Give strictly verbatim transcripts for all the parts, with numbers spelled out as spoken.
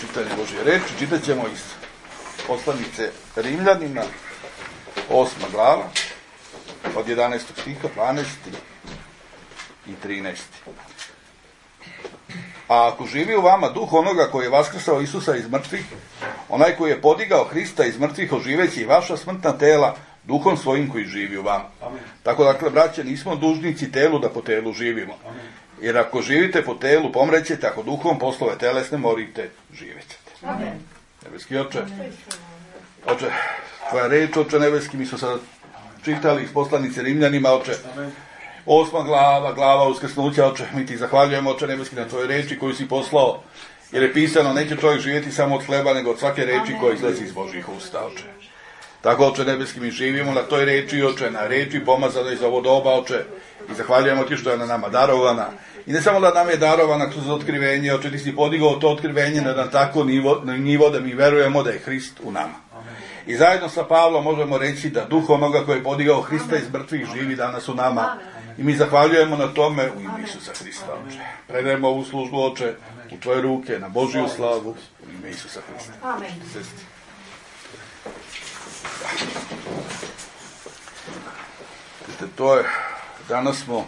čitanje Božje reči. Čitat ćemo iz poslanice Rimljanima, osma glava, od jedanaestog stiha, dvanaesti i trinaesti. A ako živi u vama duh onoga koji je vaskrsao Isusa iz mrtvih, onaj koji je podigao Hrista iz mrtvih, oživeći i vaša smrtna tela duhom svojim koji živi u vama. Amen. Tako dakle, braće, nismo dužnici telu da po telu živimo. Amen. Jer ako živite po telu, pomrećete, ako duhom poslove telesne morite, živjećete. Amen. Nebeski oče, oče, tvoja reč, oče nebeski, mi smo sad čitali iz poslanice Rimljanima, oče, Amen. Osma glava, glava uskrsnuća, oče, mi ti zahvaljujemo, oče nebeski, na tvojoj reči koju si poslao, jer je pisano, neće čovjek živjeti samo od hleba, nego od svake reči koja izlazi iz Božjih usta, oče. Tako, oče nebeski, mi živimo na toj reči, oče, na reči pomazanoj za ovo doba, oče, i zahvaljujemo ti što je na nama darovana. I ne samo da nam je darovana kroz otkrivenje, oče, ti si podigao to otkrivenje na nam tako nivo, nivo da mi verujemo da je Hrist u nama. I zajedno sa Pavlom možemo reći da duh onoga koji je podigao Hrista iz mrtvih živi danas u nama. I mi zahvaljujemo na tome u ime Isusa Hrista, oče. Predajemo ovu službu, oče, u tvoje ruke, na Božju slavu, u ime Isusa Hrista. Amen. To je, danas smo,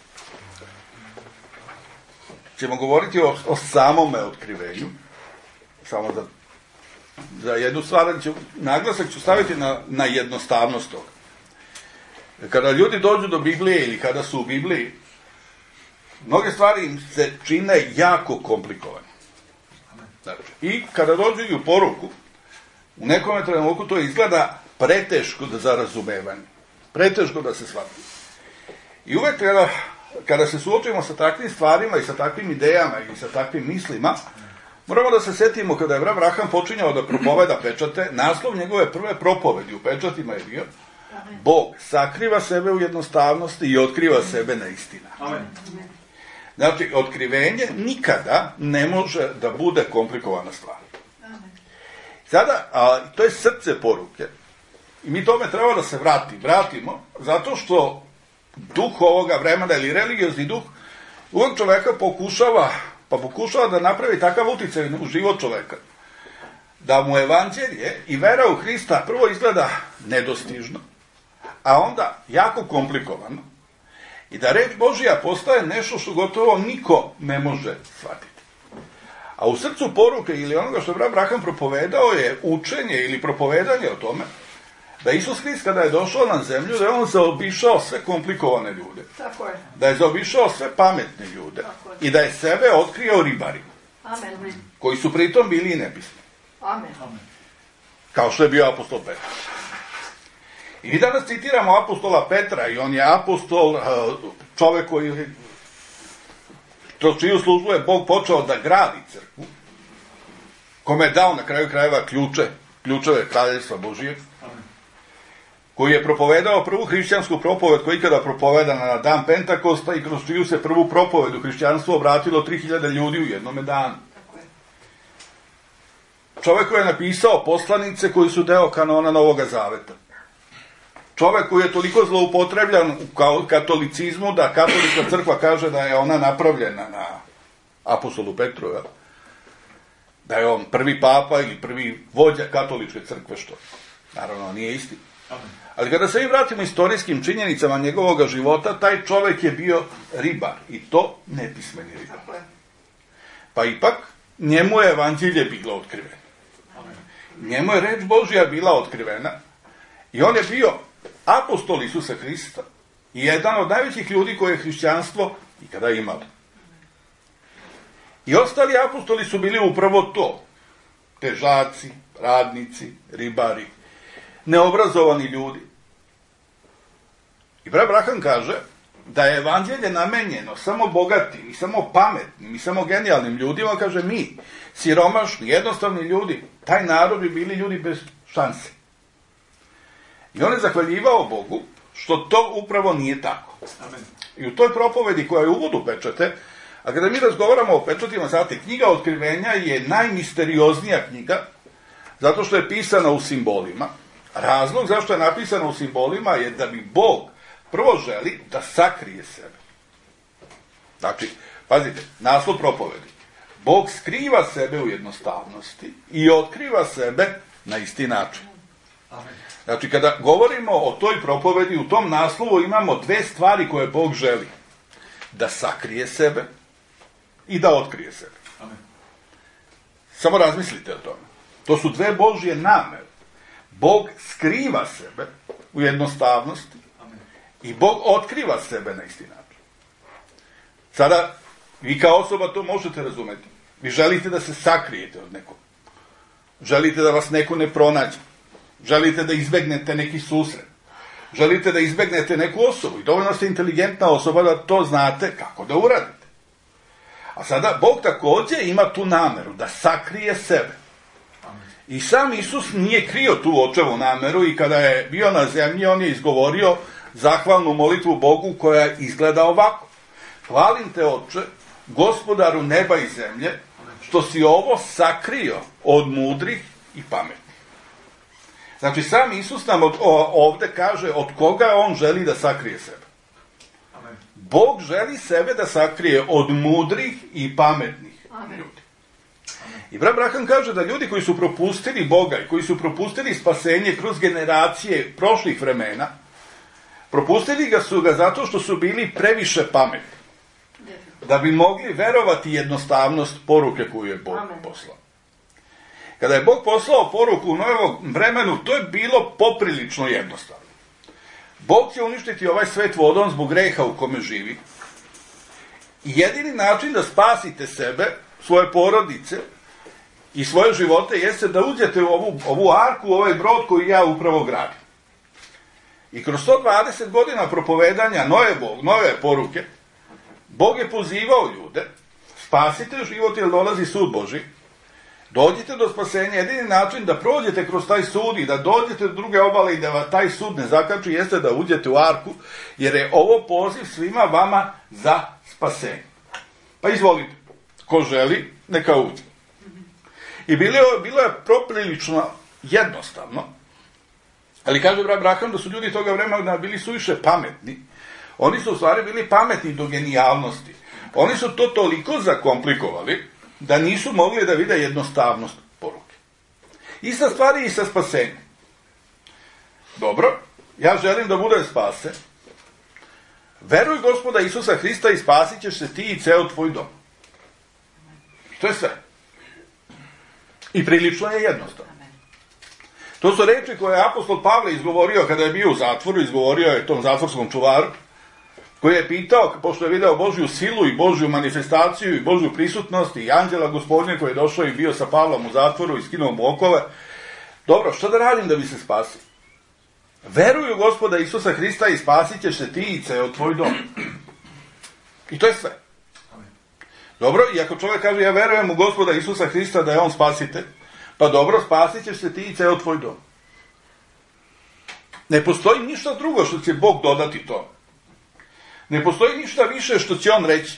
ćemo govoriti o, o samome otkrivenju, samo za, za jednu stvar, ću, naglasak ću staviti na, na jednostavnost toga. Kada ljudi dođu do Biblije ili kada su u Bibliji, mnoge stvari im se čine jako komplikovane. Znači, i kada dođu i u poruku, u nekom trenutku to izgleda preteško za razumevanje, preteško da se shvati. I uvek kada, kada se suočimo sa takvim stvarima i sa takvim idejama i sa takvim mislima, moramo da se setimo kada je Abraham počinjao da propoveda pečate, naslov njegove prve propovedi u pečatima je bio Bog sakriva sebe u jednostavnosti i otkriva sebe na istina. Amen. Znači, otkrivenje nikada ne može da bude komplikovana stvar. Amen. Sada, a, to je srce poruke. I mi tome treba da se vrati, vratimo, zato što duh ovoga vremena ili religiozni duh uvijek čoveka pokušava, pa pokušava da napravi takav uticaj u život čoveka, da mu evanđelje i vera u Hrista prvo izgleda nedostižno, a onda jako komplikovano, i da reč Božja postaje nešto što gotovo niko ne može shvatiti. A u srcu poruke ili onoga što je Abraham propovedao je učenje ili propovedanje o tome da Isus Hrist kada je došao na zemlju, da je on zaobišao sve komplikovane ljude. Tako je. Da je zaobišao sve pametne ljude i da je sebe otkrio ribarima. Amen. Koji su pritom bili i nepisni. Amen. Kao što je bio apostol Petar. I mi danas citiramo apostola Petra i on je apostol, čovek koji kroz čiju službu je Bog počeo da gradi crkvu, kome je dao na kraju krajeva ključe, ključeve kraljevstva Božijeg, koji je propovedao prvu hrišćansku propoved koja je ikada propovedana na dan Pentakosta i kroz čiju se prvu propovedu hrišćanstvu obratilo tri hiljade ljudi u jednome danu. Čovek koji je napisao poslanice koji su deo kanona Novoga Zaveta. Čovek koji je toliko zloupotrebljan u katolicizmu da katolička crkva kaže da je ona napravljena na apostolu Petru, da je on prvi papa ili prvi vođa katoličke crkve, što naravno nije istina. Ali kada se mi vratimo istorijskim činjenicama njegovog života, taj čovek je bio ribar, i to nepismeni ribar. Pa ipak, njemu je evanđelje bilo otkriveno. Njemu je reč Božja bila otkrivena i on je bio apostol Isusa Hrista i jedan od najvećih ljudi koje je hrišćanstvo ikada imalo. I ostali apostoli su bili upravo to. Težaci, radnici, ribari, neobrazovani ljudi. I Abraham kaže da je evanđelje namenjeno samo bogatim i samo pametnim i samo genijalnim ljudima, kaže mi, siromašni, jednostavni ljudi, taj narod bi bili ljudi bez šanse. I on je zahvaljivao Bogu što to upravo nije tako. Amen. I u toj propovedi koja je uvod u pečate, a kada mi razgovaramo o pečatima, znate, knjiga Otkrivenja je najmisterioznija knjiga, zato što je pisana u simbolima. Razlog zašto je napisana u simbolima je da bi Bog prvo želi da sakrije sebe. Znači, pazite, naslov propovedi. Bog skriva sebe u jednostavnosti i otkriva sebe na isti način. Znači, kada govorimo o toj propovedi, u tom naslovu imamo dve stvari koje Bog želi. Da sakrije sebe i da otkrije sebe. Amen. Samo razmislite o tome. To su dve Božje namere. Bog skriva sebe u jednostavnosti. Amen. I Bog otkriva sebe na isti način. Sada, vi kao osoba to možete razumeti. Vi želite da se sakrijete od nekog. Želite da vas neko ne pronađe. Želite da izbegnete neki susret. Želite da izbegnete neku osobu. I dovoljno ste inteligentna osoba da to znate kako da uradite. A sada Bog također ima tu nameru da sakrije sebe. I sam Isus nije krio tu očevu nameru i kada je bio na zemlji, on je izgovorio zahvalnu molitvu Bogu koja izgleda ovako. Hvalim te, Oče, Gospodaru neba i zemlje, što si ovo sakrio od mudrih i pametnih. Znači, sam Isus nam od, o, ovdje kaže od koga on želi da sakrije sebe. Amen. Bog želi sebe da sakrije od mudrih i pametnih Amen. Ljudi. Amen. I brat Branham kaže da ljudi koji su propustili Boga i koji su propustili spasenje kroz generacije prošlih vremena, propustili ga su ga zato što su bili previše pametni. Da bi mogli verovati jednostavnost poruke koju je Bog Amen. Poslao. Kada je Bog poslao poruku u novom vremenu, to je bilo poprilično jednostavno. Bog će uništiti ovaj svet vodom zbog greha u kome živi. I jedini način da spasite sebe, svoje porodice i svoje živote jeste da uđete u ovu, ovu arku, u ovaj brod koji ja upravo gradim. I kroz sto dvadeset godina propovedanja nove, Bog, nove poruke, Bog je pozivao ljude, spasite život jer dolazi sud Božji, dođite do spasenja, jedini način da prođete kroz taj sud i da dođete do druge obale i da vas taj sud ne zakači jeste da uđete u arku, jer je ovo poziv svima vama za spasenje. Pa izvolite, ko želi, neka uđe. I bilo je, bilo je poprilično jednostavno, ali kaže brat Branham da su ljudi toga vremena bili suviše pametni. Oni su u stvari bili pametni do genijalnosti. Oni su to toliko zakomplikovali da nisu mogli da vide jednostavnost poruke. Ista stvar je i sa spasenjem. Dobro, ja želim da budem spasen. Veruj Gospoda Isusa Hrista i spasit ćeš se ti i ceo tvoj dom. I to je sve. I prilično je jednostavno. To su reči koje je apostol Pavle izgovorio kada je bio u zatvoru, izgovorio je tom zatvorskom čuvaru, koji je pitao, pošto je video Božju silu i Božju manifestaciju i Božju prisutnost i anđela Gospodnje koji je došao i bio sa Pavlom u zatvoru i skinuo mu okove. Dobro, što da radim da bi se spasio? Veruju Gospoda Isusa Hrista i spasit ćeš se ti i ceo tvoj dom. I to je sve. Dobro, i ako čovjek kaže ja verujem u Gospoda Isusa Hrista da je on spasitelj, pa dobro, spasit ćeš se ti i ceo tvoj dom. Ne postoji ništa drugo što će Bog dodati to. Ne postoji ništa više što će on reći.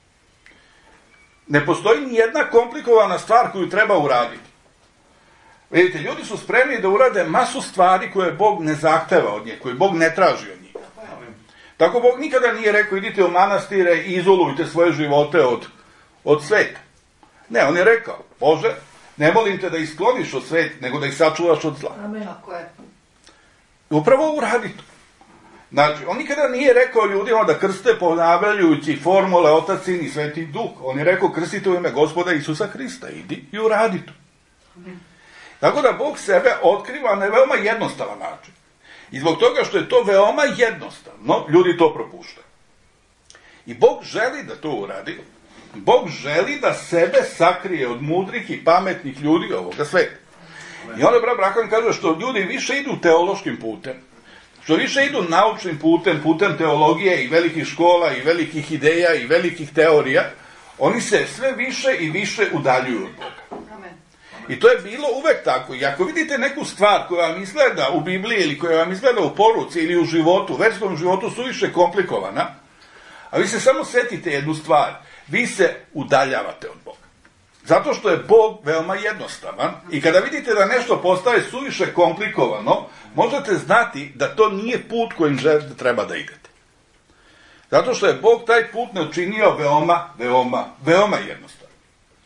Ne postoji ni jedna komplikovana stvar koju treba uraditi. Vidite, ljudi su spremni da urade masu stvari koje Bog ne zahteva od nje, koje Bog ne traži od njih. Tako Bog nikada nije rekao idite u manastire i izolujte svoje živote od, od sveta. Ne, on je rekao, Bože, ne molim te da ih skloniš od sveta, nego da ih sačuvaš od zla. Amen, ako je. Upravo uradi to. Znači, on nikada nije rekao ljudima da krste ponavljajući formule Otac, Sin i Sveti Duh. On je rekao krstite u ime Gospoda Isusa Hrista. Idi i uradi to. Amen. Tako da Bog sebe otkriva na veoma jednostavan način. I zbog toga što je to veoma jednostavno, ljudi to propuštaju. I Bog želi da to uradi. Bog želi da sebe sakrije od mudrih i pametnih ljudi ovoga sveta. I onda brat Branham kaže što ljudi više idu teološkim putem, što više idu naučnim putem, putem teologije i velikih škola i velikih ideja i velikih teorija, oni se sve više i više udaljuju od Boga. Amen. I to je bilo uvek tako. I ako vidite neku stvar koja vam izgleda u Bibliji ili koja vam izgleda u poruci ili u životu, u verskom životu suviše komplikovana, a vi se samo setite jednu stvar, vi se udaljavate od Boga. Zato što je Bog veoma jednostavan i kada vidite da nešto postaje suviše komplikovano, možete znati da to nije put kojim želite treba da idete. Zato što je Bog taj put ne učinio veoma, veoma, veoma jednostavan.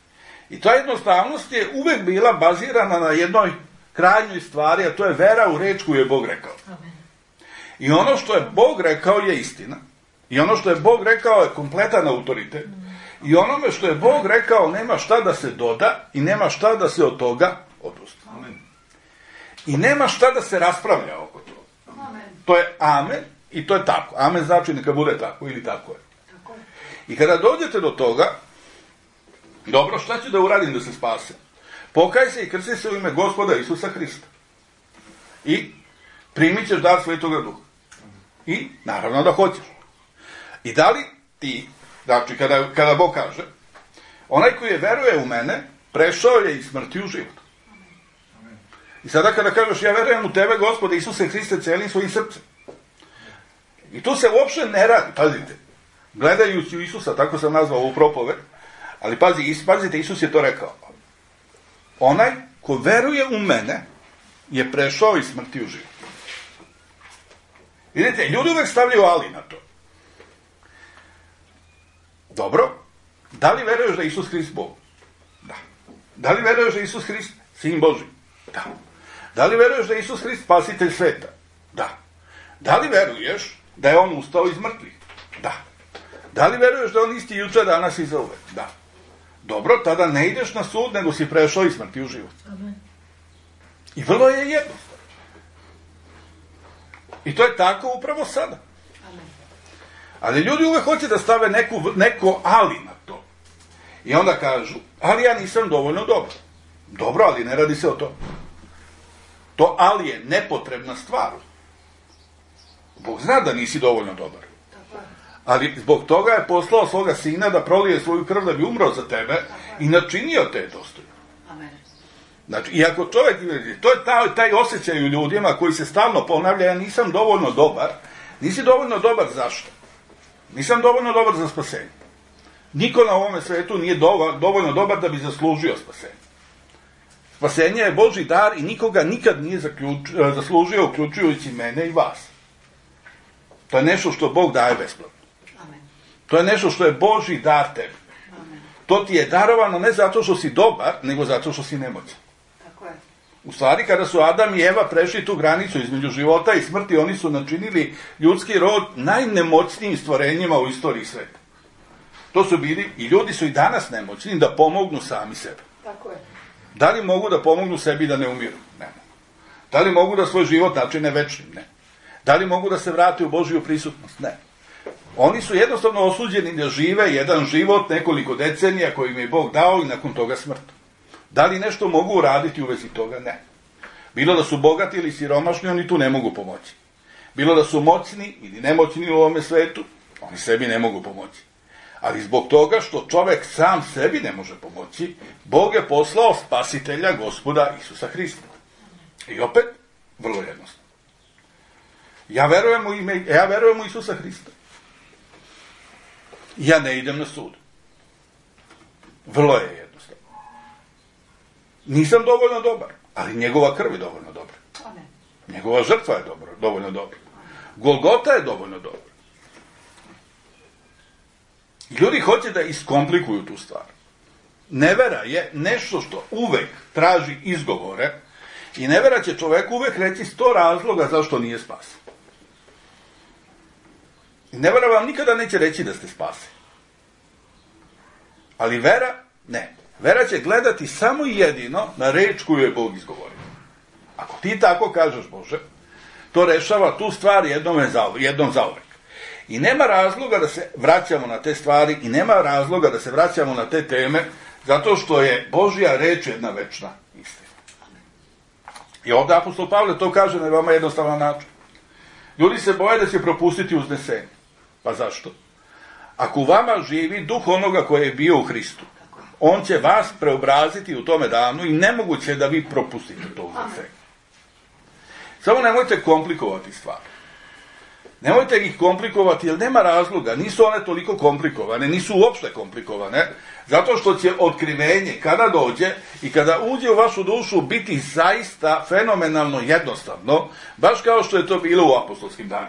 I ta jednostavnost je uvek bila bazirana na jednoj krajnjoj stvari, a to je vera u reč koju je Bog rekao. Amen. I ono što je Bog rekao je istina. I ono što je Bog rekao je kompletan autoritet. I onome što je Bog rekao nema šta da se doda i nema šta da se od toga odusta. Amen. I nema šta da se raspravlja oko toga. Amen. To je amen i to je tako. Amen znači neka bude tako ili tako je. Tako je. I kada dođete do toga, dobro, šta ću da uradim da se spasem? Pokaj se i krsti se u ime Gospoda Isusa Hrista. I primit ćeš dar Svetoga Duha. I naravno da hoćeš. I da li ti, znači kada, kada Bog kaže, onaj koji je veruje u mene, prešao je iz smrti u život. I sada kada kažeš ja verujem u tebe, Gospode Isuse Hriste, celim svojim srcem. I tu se uopšte ne radi, pazite, gledajući u Isusa, tako sam nazvao ovu propoved, ali pazi, pazite, Isus je to rekao. Onaj ko veruje u mene je prešao iz smrti u život. Vidite, ljudi uvek stavljaju ali na to. Dobro, da li veruješ da je Isus Hrist Bog? Da. Da li veruješ da je Isus Hrist Sin Boži? Da. Da li veruješ da je Isus Hrist spasitelj sveta? Da. Da li veruješ da je on ustao iz mrtvih? Da. Da li veruješ da on isti juče, danas i za uvek? Da. Dobro, tada ne ideš na sud, nego si prešao iz smrti u život. Amen. I vrlo je jednostavno. I to je tako upravo sada. Amen. Ali ljudi uvek hoće da stave neku, neko ali na to. I onda kažu, ali ja nisam dovoljno dobar. Dobro, ali ne radi se o to. To ali je nepotrebna stvar. Bog zna da nisi dovoljno dobar. Ali zbog toga je poslao svoga sina da prolije svoju krv da bi umro za tebe i načinio te dostojno. Amen. Znači, i ako čovjek, to je taj, taj osjećaj u ljudima koji se stalno ponavlja, ja nisam dovoljno dobar. Nisi dovoljno dobar zašto? Nisam dovoljno dobar za spasenje. Niko na ovome svetu nije dovoljno, dovoljno dobar da bi zaslužio spasenje. Spasenje je Božji dar i nikoga nikad nije zaključ, zaslužio, uključujući mene i vas. To je nešto što Bog daje besplatno. Amen. To je nešto što je Božji dar tebi. Amen. To ti je darovano ne zato što si dobar, nego zato što si nemoćan. Tako je. U stvari, kada su Adam i Eva prešli tu granicu između života i smrti, oni su načinili ljudski rod najnemoćnijim stvorenjima u istoriji sveta. To su bili, i ljudi su i danas nemoćni da pomognu sami sebe. Tako je. Da li mogu da pomognu sebi da ne umiru? Ne mogu. Da li mogu da svoj život načine večnim? Ne. Da li mogu da se vrate u Božju prisutnost? Ne. Oni su jednostavno osuđeni da žive jedan život nekoliko decenija koji im je Bog dao i nakon toga smrt. Da li nešto mogu uraditi u vezi toga? Ne. Bilo da su bogati ili siromašni, oni tu ne mogu pomoći. Bilo da su moćni ili nemoćni u ovome svetu, oni sebi ne mogu pomoći. Ali zbog toga što čovek sam sebi ne može pomoći, Bog je poslao spasitelja Gospoda Isusa Hrista. I opet, vrlo jednostavno. Ja verujem u ime, ja verujem u Isusa Hrista. Ja ne idem na sud. Vrlo je jednostavno. Nisam dovoljno dobar, ali njegova krv je dovoljno dobra. Amen. Njegova žrtva je dobro, dovoljno dobra. Golgota je dovoljno dobra. Ljudi hoće da iskomplikuju tu stvar. Nevera je nešto što uvek traži izgovore i nevera će čoveku uvek reći sto razloga zašto nije spasen. I nevera vam nikada neće reći da ste spaseni. Ali vera, ne. Vera će gledati samo i jedino na reč koju je Bog izgovorio. Ako ti tako kažeš, Bože, to rešava tu stvar jednom, jednom zauvek. I nema razloga da se vraćamo na te stvari i nema razloga da se vraćamo na te teme, zato što je Božja reč jedna večna istina. I ovdje apostol Pavle to kaže na veoma jednostavan način. Ljudi se boje da će propustiti uznesenje. Pa zašto? Ako u vama živi duh onoga koji je bio u Hristu, on će vas preobraziti u tome danu i nemoguće je da vi propustite to uznesenje. Samo nemojte komplikovati stvari. Nemojte ih komplikovati, jer nema razloga, nisu one toliko komplikovane, nisu uopšte komplikovane, zato što će otkrivenje, kada dođe i kada uđe u vašu dušu, biti zaista fenomenalno jednostavno, baš kao što je to bilo u apostolskim danima.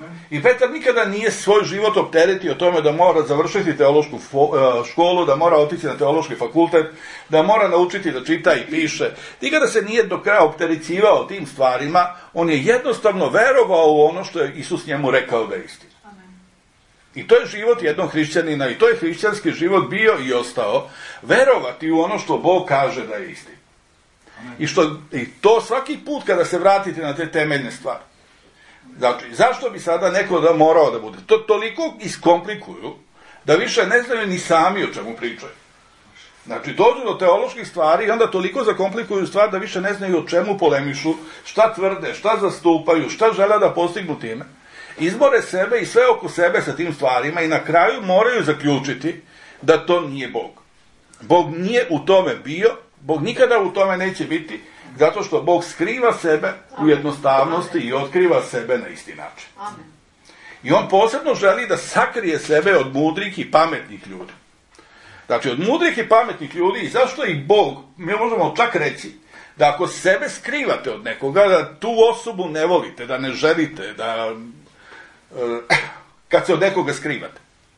I Petar nikada nije svoj život opteretio tome da mora završiti teološku školu, da mora otići na teološki fakultet, da mora naučiti da čita i piše. Nikada se nije do kraja opterećivao tim stvarima, on je jednostavno verovao u ono što je Isus njemu rekao da je istina. I to je život jednog hrišćanina i to je hrišćanski život bio i ostao, verovati u ono što Bog kaže da je istina. I, što, I to svaki put kada se vratite na te temeljne stvari. Znači, zašto bi sada neko da morao da bude? To toliko iskomplikuju da više ne znaju ni sami o čemu pričaju. Znači, dođu do teoloških stvari i onda toliko zakomplikuju stvar da više ne znaju o čemu polemišu, šta tvrde, šta zastupaju, šta žele da postignu time. Izbore sebe i sve oko sebe sa tim stvarima i na kraju moraju zaključiti da to nije Bog. Bog nije u tome bio, Bog nikada u tome neće biti, zato što Bog skriva sebe u jednostavnosti i otkriva sebe na isti način. I on posebno želi da sakrije sebe od mudrih i pametnih ljudi. Znači, od mudrih i pametnih ljudi, i zašto i Bog, mi možemo čak reći, da ako sebe skrivate od nekoga, da tu osobu ne volite, da ne želite, da kad se od nekoga skrivate.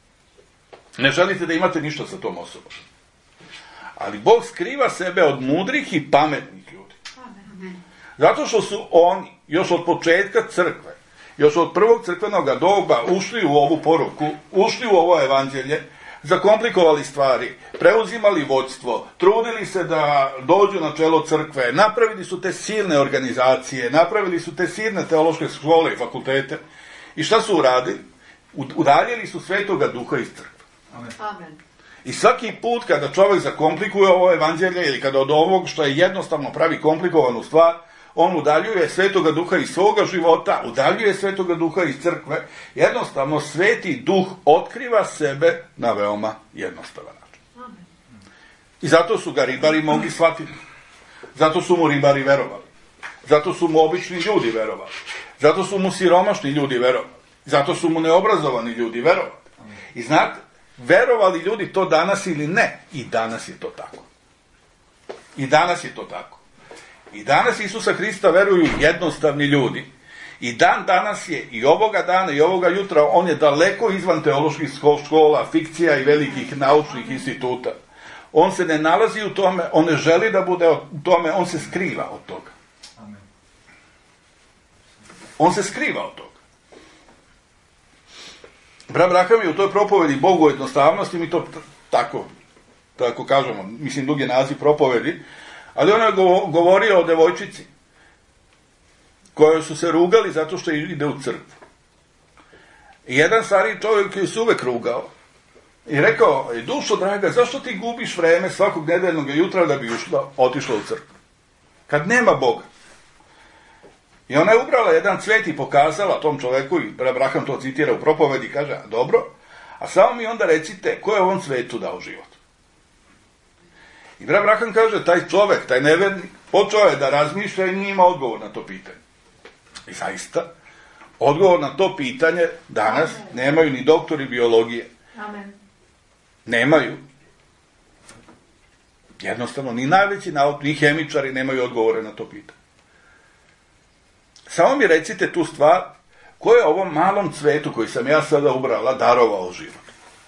Ne želite da imate ništa sa tom osobom. Ali Bog skriva sebe od mudrih i pametnih ljudi. Zato što su oni, još od početka crkve, još od prvog crkvenog doba, ušli u ovu poruku, ušli u ovo evanđelje, zakomplikovali stvari, preuzimali vodstvo, trudili se da dođu na čelo crkve, napravili su te silne organizacije, napravili su te silne teološke škole i fakultete. I šta su uradili? Udaljili su Svetoga Duha iz crkve. Amen. I svaki put kada čovjek zakomplikuje ovo evanđelje ili kada od ovog što je jednostavno pravi komplikovanu stvar, on udaljuje Svetoga Duha iz svoga života, udaljuje Svetoga Duha iz crkve, jednostavno Sveti Duh otkriva sebe na veoma jednostavan način. Amen. I zato su ga ribari mogli shvatiti. Zato su mu ribari verovali. Zato su mu obični ljudi verovali. Zato su mu siromašni ljudi verovali. Zato su mu neobrazovani ljudi verovali. I znate, verovali ljudi to danas ili ne, i danas je to tako. I danas je to tako. I danas Isusa Hrista veruju jednostavni ljudi. I dan danas je, i ovoga dana i ovoga jutra, on je daleko izvan teoloških škola, fikcija i velikih naučnih instituta. On se ne nalazi u tome, on ne želi da bude u tome, on se skriva od toga. On se skriva od toga. Brat Braham je u toj propovedi Bogu jednostavnosti, mi to tako, tako kažemo, mislim dug je naziv propovedi, ali on je govorio o devojčici kojoj su se rugali zato što ide u crkvu. I jedan stariji čovjek je se uvek rugao i rekao, dušo draga, zašto ti gubiš vreme svakog nedeljnog jutra da bi ušla, otišla u crkvu? Kad nema Boga. I ona je ubrala jedan cvet i pokazala tom čoveku, i Braham to citira u propovedi, kaže, dobro, a samo mi onda recite, ko je ovom cvetu dao život? I Braham kaže, taj čovek, taj nevernik, počeo je da razmišlja i nije ima odgovor na to pitanje. I zaista, odgovor na to pitanje danas nemaju ni doktori biologije. Amen. Nemaju. Jednostavno, ni najveći nauk, ni hemičari nemaju odgovore na to pitanje. Samo mi recite tu stvar, ko je ovom malom cvetu koji sam ja sada ubrala darovao život?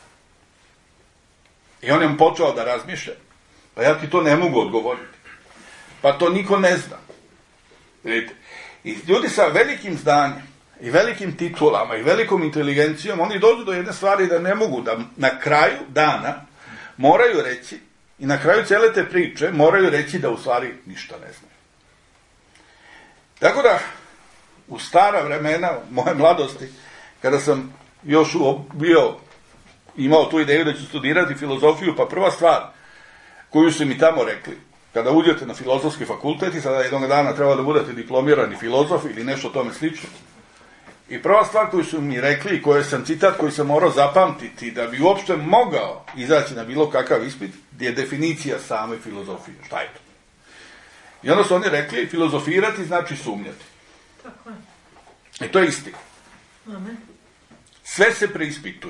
I on je počeo da razmišlja. Pa ja ti to ne mogu odgovoriti. Pa to niko ne zna. Vidite. I ljudi sa velikim znanjem i velikim titulama i velikom inteligencijom, oni dođu do jedne stvari da ne mogu, da na kraju dana moraju reći, i na kraju cele te priče moraju reći da u stvari ništa ne znaju. Tako da, u stara vremena, moje mladosti, kada sam još bio, imao tu ideju da ću studirati filozofiju, pa prva stvar koju su mi tamo rekli, kada uđete na filozofski fakultet i sada jednog dana treba da budete diplomirani filozof ili nešto tome slično. I prva stvar koju su mi rekli, i koje sam citat koji sam morao zapamtiti da bi uopšte mogao izaći na bilo kakav ispit, je definicija same filozofije. Šta je to? I onda su oni rekli, filozofirati znači sumnjati. Tako je. I to je istina. Amen. Sve se preispituje.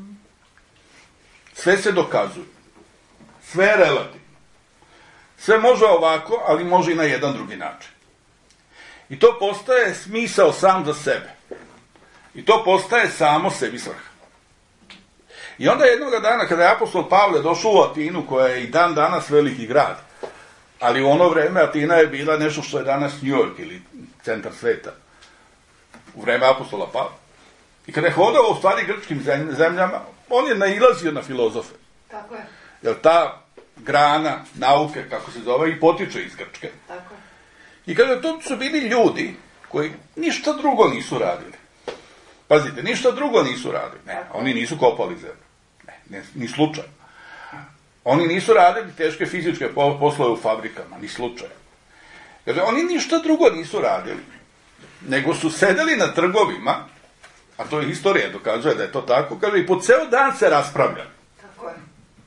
Sve se dokazuje. Sve je relativno. Sve može ovako, ali može i na jedan drugi način. I to postaje smisao sam za sebe. I to postaje samo sebi svrha. I onda jednoga dana, kada je apostol Pavle došao u Atinu, koja je i dan danas veliki grad, ali u ono vreme Atina je bila nešto što je danas New York ili centar sveta, u vreme apostola Pavla. I kada je hodao u stvari grčkim zemljama, on je nailazio na filozofe. Tako je. Jer ta grana nauke, kako se zove, i potiče iz Grčke. Tako je. I kada to su bili ljudi koji ništa drugo nisu radili. Pazite, ništa drugo nisu radili. Ne, oni nisu kopali zemlju. Ne, ne, ni slučajno. Oni nisu radili teške fizičke poslove u fabrikama, ni slučajno. Kaže, oni ništa drugo nisu radili, nego su sedeli na trgovima, a to je historija dokazuje da je to tako, kaže, i po ceo dan se raspravljali. Tako je.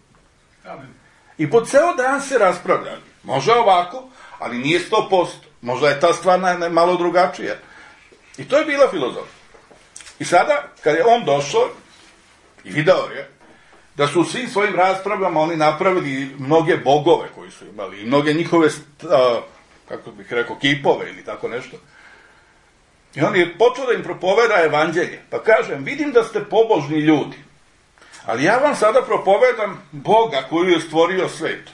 I po ceo dan se raspravljali. Može ovako, ali nije sto posto. Možda je ta stvar na, malo drugačija. I to je bila filozofija. I sada, kad je on došao, i video je, da su u svim svojim raspravama oni napravili mnoge bogove koji su imali, i mnoge njihove, a, kako bih rekao, kipove ili tako nešto. I on je počeo da im propoveda evanđelje. Pa kažem, vidim da ste pobožni ljudi, ali ja vam sada propovedam Boga koji je stvorio svet.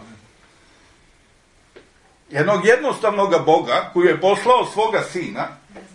Jednog jednostavnog Boga koji je poslao svoga sina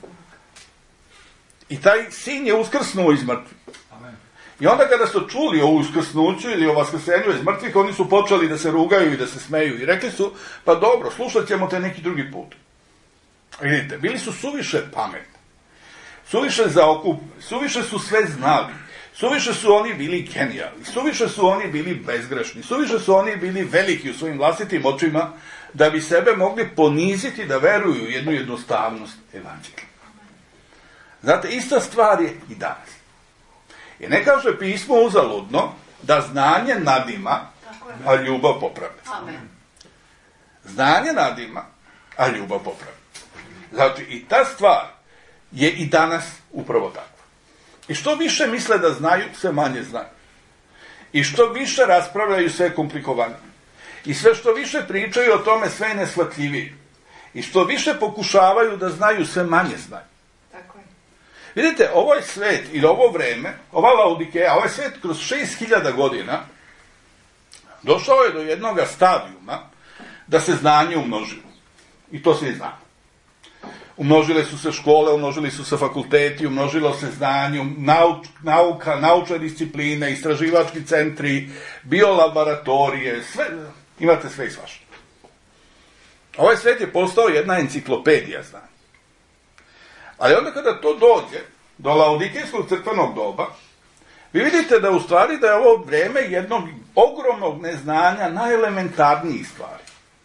i taj sin je uskrsnuo iz mrtvih. I onda kada su čuli o uskrsnuću ili o vaskrsenju iz mrtvih, oni su počeli da se rugaju i da se smeju i rekli su, pa dobro, slušat ćemo te neki drugi put. Vidite, bili su suviše pametni, suviše zaokupni, suviše su sve znali, suviše su oni bili genijalni, suviše su oni bili bezgrešni, suviše su oni bili veliki u svojim vlastitim očima, da bi sebe mogli poniziti da veruju u jednu jednostavnost evanđelja. Znate, ista stvar je i danas. I ne kaže pismo uzaludno da znanje nadima, a ljubav popravlja. Amen. Znanje nadima, a ljubav popravlja. Znači, i ta stvar je i danas upravo takva. I što više misle da znaju, sve manje znaju. I što više raspravljaju, sve komplikovanije. I sve što više pričaju o tome, sve je neshvatljivije. I što više pokušavaju da znaju, sve manje znaju. Tako je. Vidite, ovaj svet ili ovo vreme, ova Laodikeja, ovaj svet kroz šest hiljada godina došao je do jednog stadijuma da se znanje umnožilo. I to svi znamo. Umnožile su se škole, umnožili su se fakulteti, umnožilo se znanje, nauč, nauka, naučne discipline, istraživački centri, biolaboratorije, sve, imate sve i svašta. Ovaj svet je postao jedna enciklopedija znanja. Ali onda kada to dođe do Laodikejskog crkvenog doba, vi vidite da u stvari da je ovo vreme jednog ogromnog neznanja najelementarnijih stvari.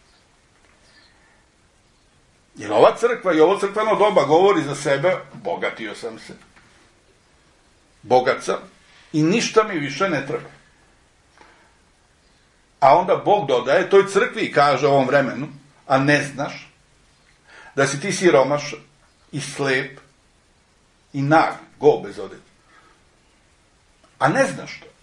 Jer ova crkva i ovo crkveno doba govori za sebe, bogatio sam se, bogat sam i ništa mi više ne treba. A onda Bog dodaje toj crkvi i kaže ovom vremenu, a ne znaš da si ti siromašan i slep i nag, go bez odjeće. A ne znaš to.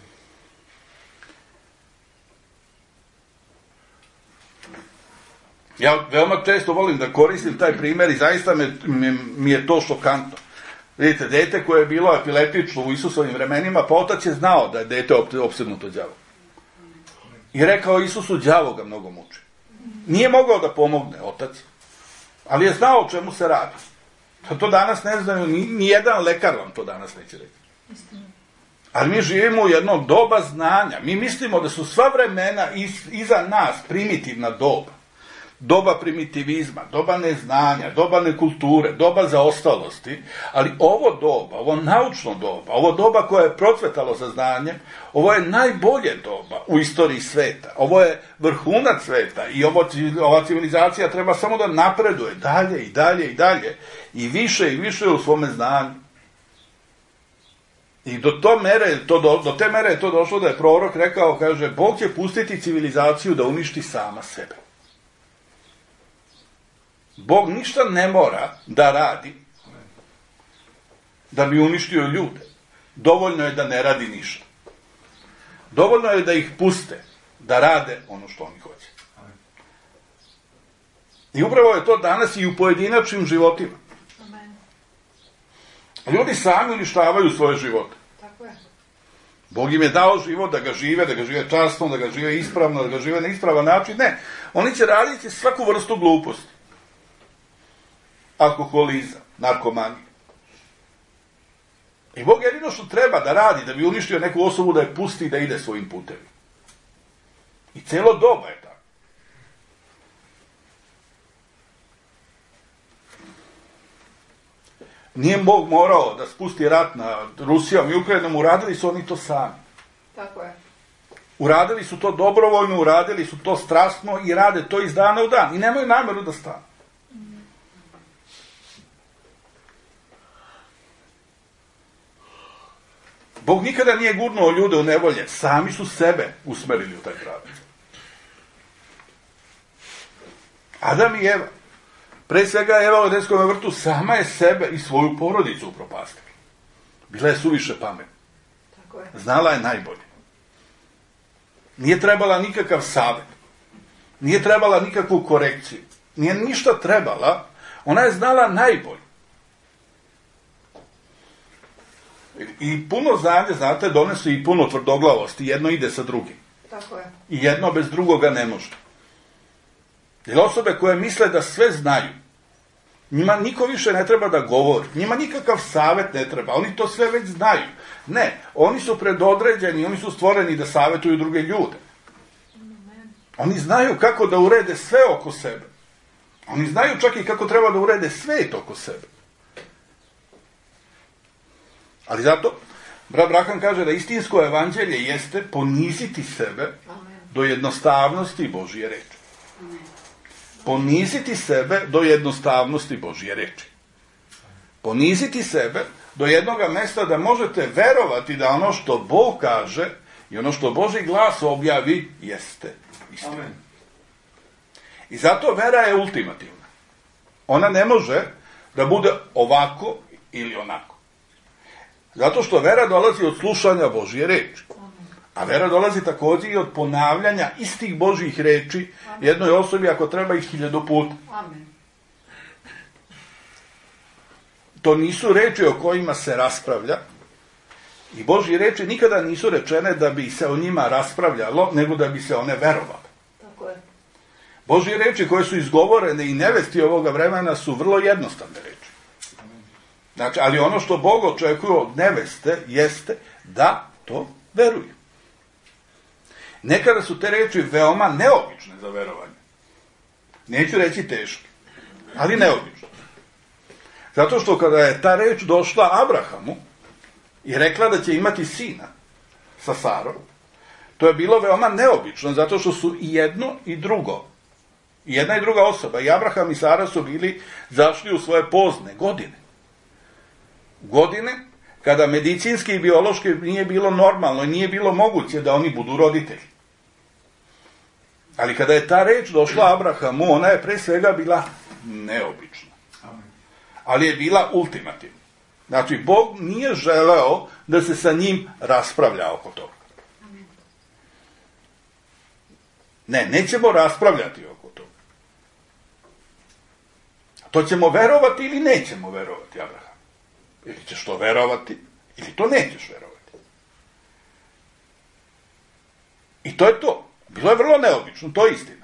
Ja veoma često volim da koristim taj primjer i zaista me, mi, mi je to šokantno. Vidite, dete koje je bilo epileptično u Isusovim vremenima, pa otac je znao da je dete opsednuto đavolom. I rekao Isusu, đavo ga mnogo muči. Nije mogao da pomogne otac, ali je znao o čemu se radi. To danas ne znaju, ni, ni jedan lekar vam to danas neće reći. Ali mi živimo u jednom doba znanja. Mi mislimo da su sva vremena iz, iza nas primitivna doba. Doba primitivizma, doba neznanja, doba nekulture, doba zaostalosti, ali ovo doba, ovo naučno doba, ovo doba koje je procvetalo sa znanjem, ovo je najbolje doba u istoriji sveta, ovo je vrhunac sveta i ovo, ova civilizacija treba samo da napreduje dalje i dalje i dalje i više i više u svome znanju. I do, to mere, to, do, do te mere je to došlo da je prorok rekao, kaže, Bog će pustiti civilizaciju da uništi sama sebe. Bog ništa ne mora da radi da bi uništio ljude. Dovoljno je da ne radi ništa. Dovoljno je da ih puste da rade ono što oni hoće. I upravo je to danas i u pojedinačnim životima. Ljudi sami uništavaju svoje živote. Tako je. Bog im je dao život da ga žive, da ga žive časno, da ga žive ispravno, da ga žive na ispravan način. Ne, oni će raditi svaku vrstu gluposti. Alkoholizam, narkomanija. I Bog jedino što treba da radi, da bi uništio neku osobu, da je pusti da ide svojim putevima. I cijelo doba je tako. Nije Bog morao da spusti rat nad Rusijom i Ukrajinom, uradili su oni to sami. Tako je. Uradili su to dobrovoljno, uradili su to strasno i rade to iz dana u dan. I nemaju namjeru da stanu. Bog nikada nije gurnuo ljude u nevolje, sami su sebe usmerili u taj pravac. Adam i Eva, pre svega Eva u Edenskom vrtu, sama je sebe i svoju porodicu upropastila. Bila je suviše pametna. Tako je. Znala je najbolje. Nije trebala nikakav savjet. Nije trebala nikakvu korekciju. Nije ništa trebala. Ona je znala najbolje. I puno znanje, znate, donesu i puno tvrdoglavosti. Jedno ide sa drugim. Tako je. I jedno bez drugoga ne može. Jer osobe koje misle da sve znaju, njima niko više ne treba da govori. Njima nikakav savjet ne treba. Oni to sve već znaju. Ne, oni su predodređeni, oni su stvoreni da savjetuju druge ljude. Oni znaju kako da urede sve oko sebe. Oni znaju čak i kako treba da urede svet oko sebe. Ali zato, brat Braham kaže da istinsko evanđelje jeste poniziti sebe Amen. do jednostavnosti Božje reči. Poniziti sebe do jednostavnosti Božje reči. Poniziti sebe do jednoga mjesta da možete verovati da ono što Bog kaže i ono što Božji glas objavi jeste istina. Amen. I zato vera je ultimativna. Ona ne može da bude ovako ili onako. Zato što vera dolazi od slušanja Božje reči. A vera dolazi također i od ponavljanja istih Božjih reči jednoj osobi ako treba ih hiljadu puta. Amen. To nisu reči o kojima se raspravlja. I Božje reči nikada nisu rečene da bi se o njima raspravljalo, nego da bi se one verovale. Tako je. Božje reči koje su izgovorene i nevesti ovoga vremena su vrlo jednostavne reči. Znači, ali ono što Bog očekuje od neveste jeste da to veruje. Nekada su te reči veoma neobične za verovanje. Neću reći teške, ali neobične. Zato što kada je ta reč došla Abrahamu i rekla da će imati sina sa Sarom, to je bilo veoma neobično, zato što su i jedno i drugo, i jedna i druga osoba, i Abraham i Sara su bili zašli u svoje pozne godine. Godine kada medicinski i biološki nije bilo normalno i nije bilo moguće da oni budu roditelji. Ali kada je ta reč došla Abrahamu, ona je pre svega bila neobična. Ali je bila ultimativna. Znači, Bog nije želeo da se sa njim raspravlja oko toga. Ne, nećemo raspravljati oko toga. To ćemo verovati ili nećemo verovati, Abraham. Ili ćeš to verovati, ili to nećeš verovati. I to je to. Bilo je vrlo neobično, to je istina.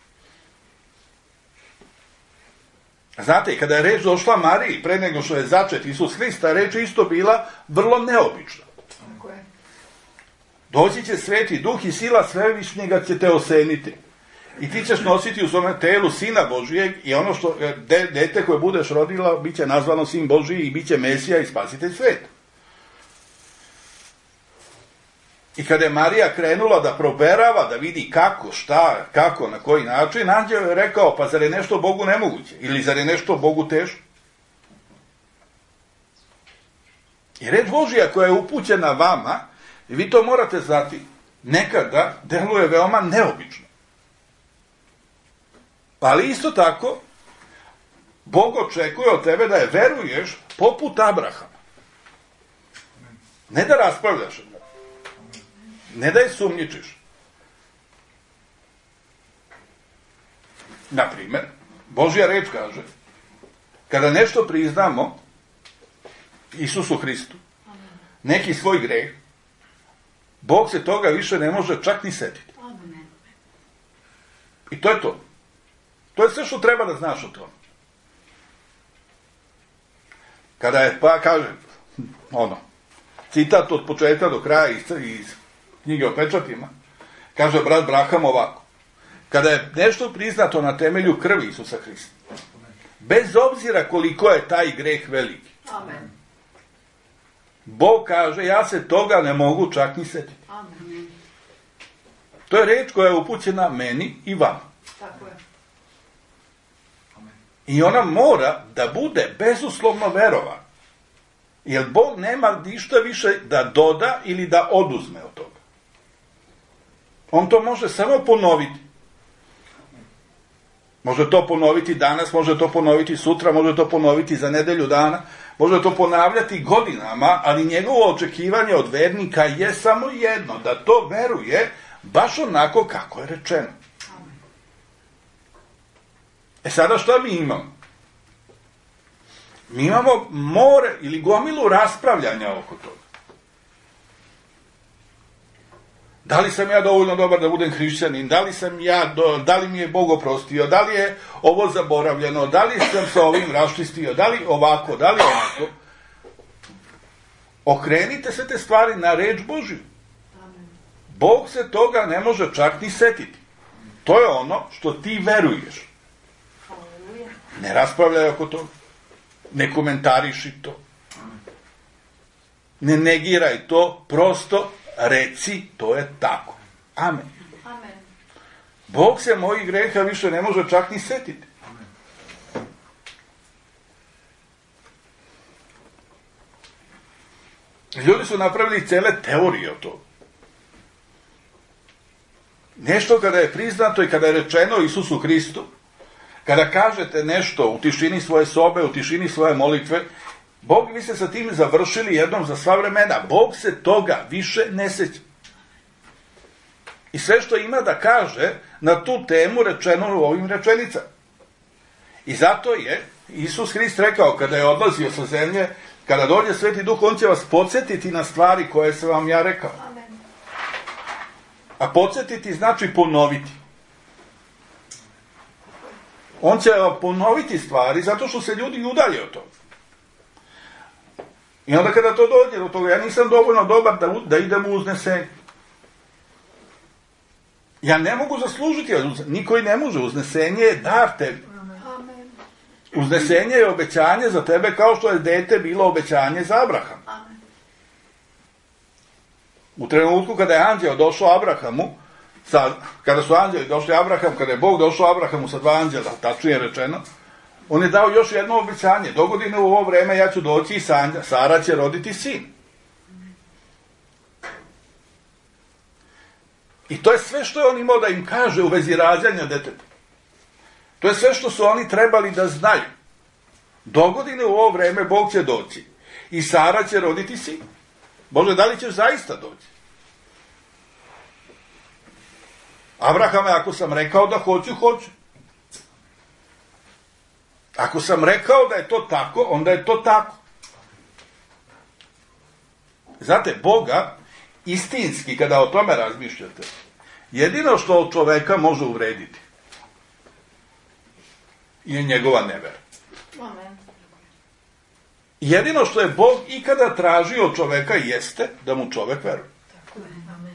Znate, kada je reč došla Mariji, pre nego što je začet Isus Hrist, ta reč je isto bila vrlo neobična. Tako je. Doći će Sveti Duh i sila Svevišnjega će te oseniti. I ti ćeš nositi u svome telu Sina Božijeg i ono što, de, dete koje budeš rodila, bit će nazvano Sin Božiji i bit će Mesija i Spasitelj sveta. I kada je Marija krenula da proberava, da vidi kako, šta, kako, na koji način, anđeo je rekao, pa zar je nešto Bogu nemoguće? Ili zar je nešto Bogu teško? I reč Božija koja je upućena vama, i vi to morate znati, nekada deluje veoma neobično. Ali isto tako, Bog očekuje od tebe da je veruješ poput Abrahama. Ne da raspravljaš, ne da je sumnjičiš. Naprimjer, Božja reč kaže, kada nešto priznamo, Isusu Hristu neki svoj greh, Bog se toga više ne može čak ni setiti. I to je to. To je sve što treba da znaš o tome. Kada je, pa kaže, ono, citat od početka do kraja iz, iz knjige o pečatima, kaže brat Braham ovako: kada je nešto priznato na temelju krvi Isusa Hrista, bez obzira koliko je taj greh veliki, Amen. Bog kaže, ja se toga ne mogu čak ni setiti. Amen. To je reč koja je upućena meni i vama. Tako je. I ona mora da bude bezuslovno verovana. Jer Bog nema ništa više da doda ili da oduzme od toga. On to može samo ponoviti. Može to ponoviti danas, može to ponoviti sutra, može to ponoviti za nedelju dana, može to ponavljati godinama, ali njegovo očekivanje od vernika je samo jedno, da to veruje baš onako kako je rečeno. E sada šta mi imamo? Mi imamo more ili gomilu raspravljanja oko toga. Da li sam ja dovoljno dobar da budem hrišćanin, da li sam ja, do, da li mi je Bog oprostio, da li je ovo zaboravljeno, da li sam sa ovim raščistio, da li ovako, da li onako. Okrenite sve te stvari na reč Božju. Bog se toga ne može čak ni setiti. To je ono što ti veruješ. Ne raspravljaj oko toga. Ne komentariši to. Ne negiraj to, prosto reci, to je tako. Amen. Amen. Bog se mojih greha više ne može čak ni setiti. Ljudi su napravili cele teorije o to. Nešto kada je priznato i kada je rečeno Isusu Hristu, kada kažete nešto u tišini svoje sobe, u tišini svoje molitve, Bog, vi ste sa tim završili jednom za sva vremena. Bog se toga više ne seća. I sve što ima da kaže na tu temu rečeno u ovim rečenicama. I zato je Isus Hrist rekao, kada je odlazio sa zemlje, kada dođe Sveti Duh, on će vas podsjetiti na stvari koje sam vam ja rekao. Amen. A podsjetiti znači ponoviti. On će ponoviti stvari zato što se ljudi udalje od toga. I onda kada to dođe do toga, ja nisam dovoljno dobar da, da idem u uznesenje. Ja ne mogu zaslužiti, niko i ne može. Uznesenje je dar tebi. Amen. Uznesenje je obećanje za tebe kao što je dete bilo obećanje za Abraham. Amen. U trenutku kada je anđeo došao Abrahamu, sa, kada su anđeli došli Abraham, kada je Bog došao Abrahamu sa dva anđela, tačnije rečeno, on je dao još jedno obećanje. Dogodine u ovo vreme ja ću doći i Sanja, Sara će roditi sin. I to je sve što je on imao da im kaže u vezi rađanja deteta. To je sve što su oni trebali da znaju. Dogodine u ovo vreme Bog će doći i Sara će roditi sin. Bože, da li ćeš zaista doći? Abrahame, ako sam rekao da hoću, hoću. Ako sam rekao da je to tako, onda je to tako. Znate, Boga, istinski, kada o tome razmišljate, jedino što od čoveka može uvrediti je njegova nevera. Amen. Jedino što je Bog ikada tražio od čoveka jeste da mu čovek veruje. Tako je. Amen.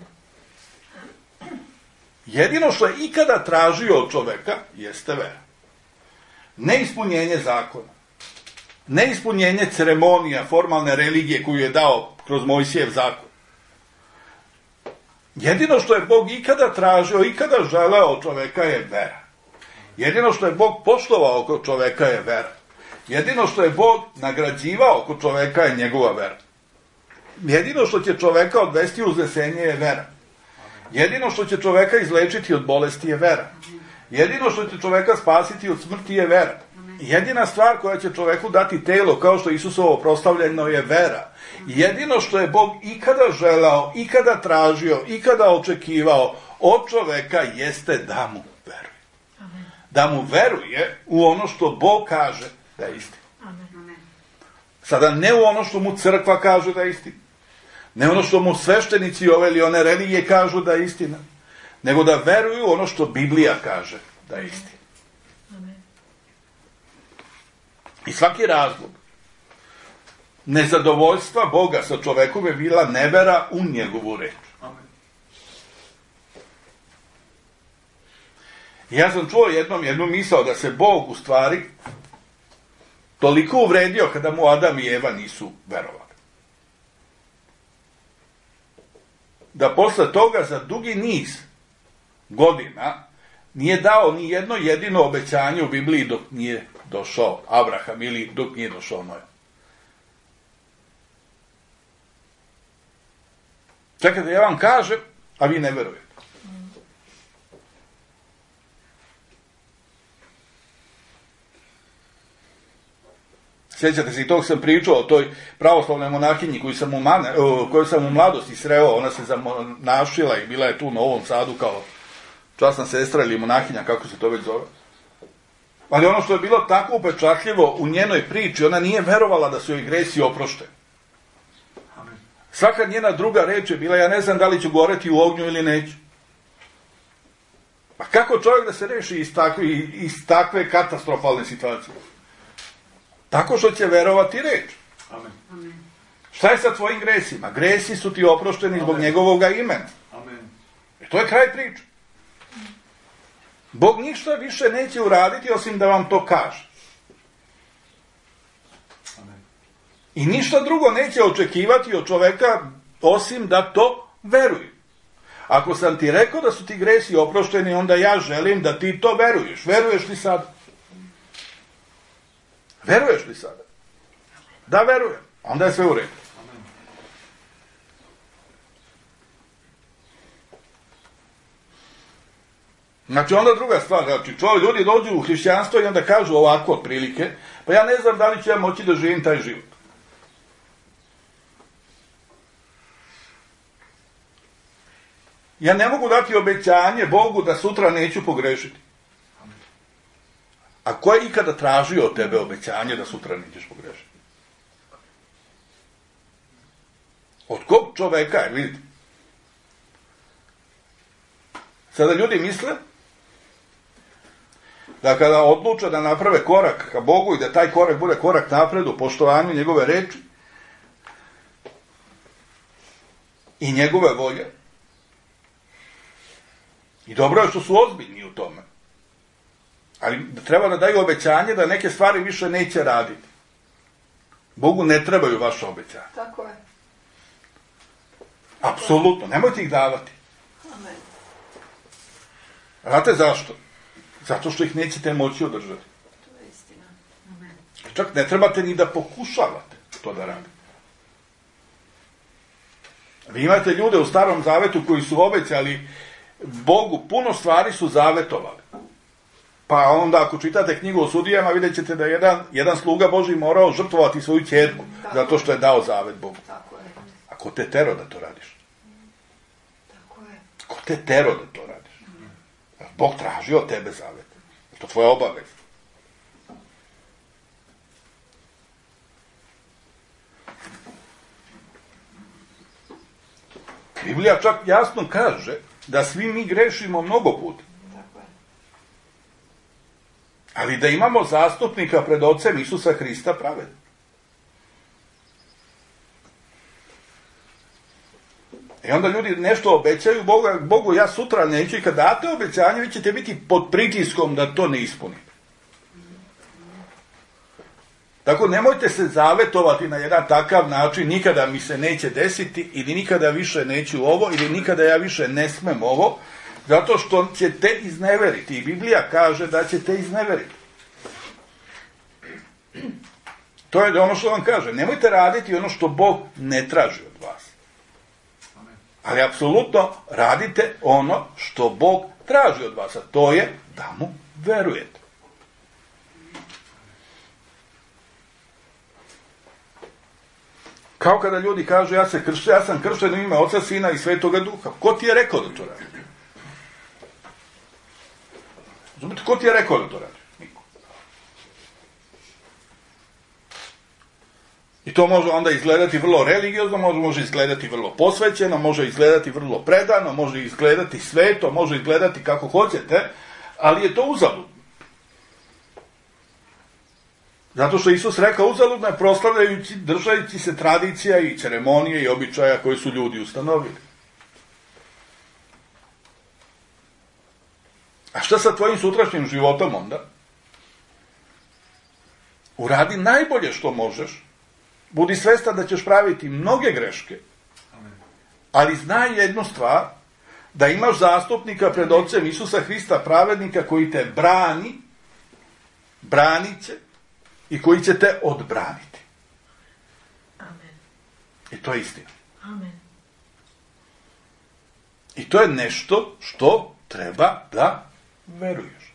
Jedino što je ikada tražio od čoveka jeste vera. Neispunjenje zakona, neispunjenje ceremonija, formalne religije koju je dao kroz Mojsijev zakon. Jedino što je Bog ikada tražio, ikada želeo od čoveka je vera. Jedino što je Bog poštovao kod čoveka je vera. Jedino što je Bog nagrađivao kod čoveka je njegova vera. Jedino što će čoveka odvesti u uznesenje je vera. Jedino što će čoveka izlečiti od bolesti je vera. Jedino što će čoveka spasiti od smrti je vera. Jedina stvar koja će čoveku dati telo, kao što Isusovo proslavljeno, je vera. Jedino što je Bog ikada želao, ikada tražio, ikada očekivao od čoveka jeste da mu veruje. Da mu veruje u ono što Bog kaže da je istina. Sada ne u ono što mu crkva kaže da je istina, ne ono što mu sveštenici ove ili one religije kažu da je istina, nego da veruju ono što Biblija kaže da je istina. Amen. I svaki razlog nezadovoljstva Boga sa čovekom je bila nevera u njegovu reč. Amen. Ja sam čuo jednom jednu misao da se Bog u stvari toliko uvredio kada mu Adam i Eva nisu verovali, da posle toga za dugi niz godina nije dao ni jedno jedino obećanje u Bibliji dok nije došao Abraham ili dok nije došao Noe. Čekajte, ja vam kažem, a vi ne verujete. Sjećate se, i tog sam pričao o toj pravoslavnoj monahinji koju sam u, mane, koju sam u mladosti sreo. Ona se zamonašila i bila je tu u Novom Sadu kao časna sestra ili monahinja, kako se to već zove. Ali ono što je bilo tako upečatljivo u njenoj priči, ona nije verovala da su joj gresi oprošteni. Svaka njena druga reč je bila, ja ne znam da li ću goreti u ognju ili neću. Pa kako čovjek da se reši iz takve, iz takve katastrofalne situacije? Tako što će verovati reč. Amen. Amen. Šta je sa tvojim gresima? Gresi su ti oprošteni zbog njegovoga imena. Amen. I to je kraj priče. Bog ništa više neće uraditi osim da vam to kaže. Amen. I ništa drugo neće očekivati od čoveka osim da to veruje. Ako sam ti rekao da su ti gresi oprošteni, onda ja želim da ti to veruješ. Veruješ li sada? Veruješ li sada? Da, verujem. Onda je sve u redu. Amen. Znači, onda druga stvar, znači, čovjek, ljudi dođu u hrišćanstvo i onda kažu ovako otprilike, pa ja ne znam da li ću ja moći da živim taj život. Ja ne mogu dati obećanje Bogu da sutra neću pogrešiti. A ko je ikada tražio od tebe obećanje da sutra nećeš pogrešiti? Od kog čoveka, jer vidite? Sada ljudi misle da kada odluče da naprave korak ka Bogu i da taj korak bude korak napred u poštovanju njegove reči i njegove volje, i dobro je što su ozbiljni u tome, ali treba da daju obećanje da neke stvari više neće raditi. Bogu ne trebaju vaše obećanje. Tako je. Apsolutno, nemojte ih davati. Amen. Znate zašto? Zato što ih nećete moći održati. To je istina. Amen. Čak ne trebate ni da pokušavate to da radite. Vi imate ljude u Starom Zavetu koji su obećali Bogu, puno stvari su zavetovali. Pa onda ako čitate knjigu o sudijama, vidjet ćete da je jedan, jedan sluga Božji morao žrtvovati svoju ćerku zato što je dao zavet Bogu. Tako je. A ko te tero da to radiš? Tako je. Ko te tero da to radiš? Bog traži od tebe zavet. To je tvoja obaveza. Biblija čak jasno kaže da svi mi grešimo mnogo puta. Tako je. Ali da imamo zastupnika pred Ocem Isusa Hrista pravedno. I onda ljudi nešto obećaju Boga, Bogu, ja sutra neću, i kad date obećanje, vi ćete biti pod pritiskom da to ne ispunite. Tako nemojte se zavetovati na jedan takav način, nikada mi se neće desiti, ili nikada više neću ovo, ili nikada ja više ne smem ovo, zato što ćete izneveriti. I Biblija kaže da ćete izneveriti. To je ono što vam kaže. Nemojte raditi ono što Bog ne traži od vas. Ali apsolutno radite ono što Bog traži od vas, a to je da mu verujete. Kao kada ljudi kažu, ja, se kršću, ja sam kršten u ime Oca, Sina i Svetoga Duha. Ko ti je rekao da to radi? Razumete, ko ti je rekao da to radi? Niko. I to može onda izgledati vrlo religiozno, može, može izgledati vrlo posvećeno, može izgledati vrlo predano, može izgledati sveto, može izgledati kako hoćete, ali je to uzaludno. Zato što Isus rekao uzaludno je proslavljajući, držajući se tradicija i ceremonije i običaja koje su ljudi ustanovili. A šta sa tvojim sutrašnjim životom onda? Uradi najbolje što možeš, budi svestan da ćeš praviti mnoge greške, ali znaj jednu stvar, da imaš zastupnika pred Ocem Isusa Hrista, pravednika koji te brani, branit će i koji će te odbraniti. Amen. I to je istina. Amen. I to je nešto što treba da veruješ.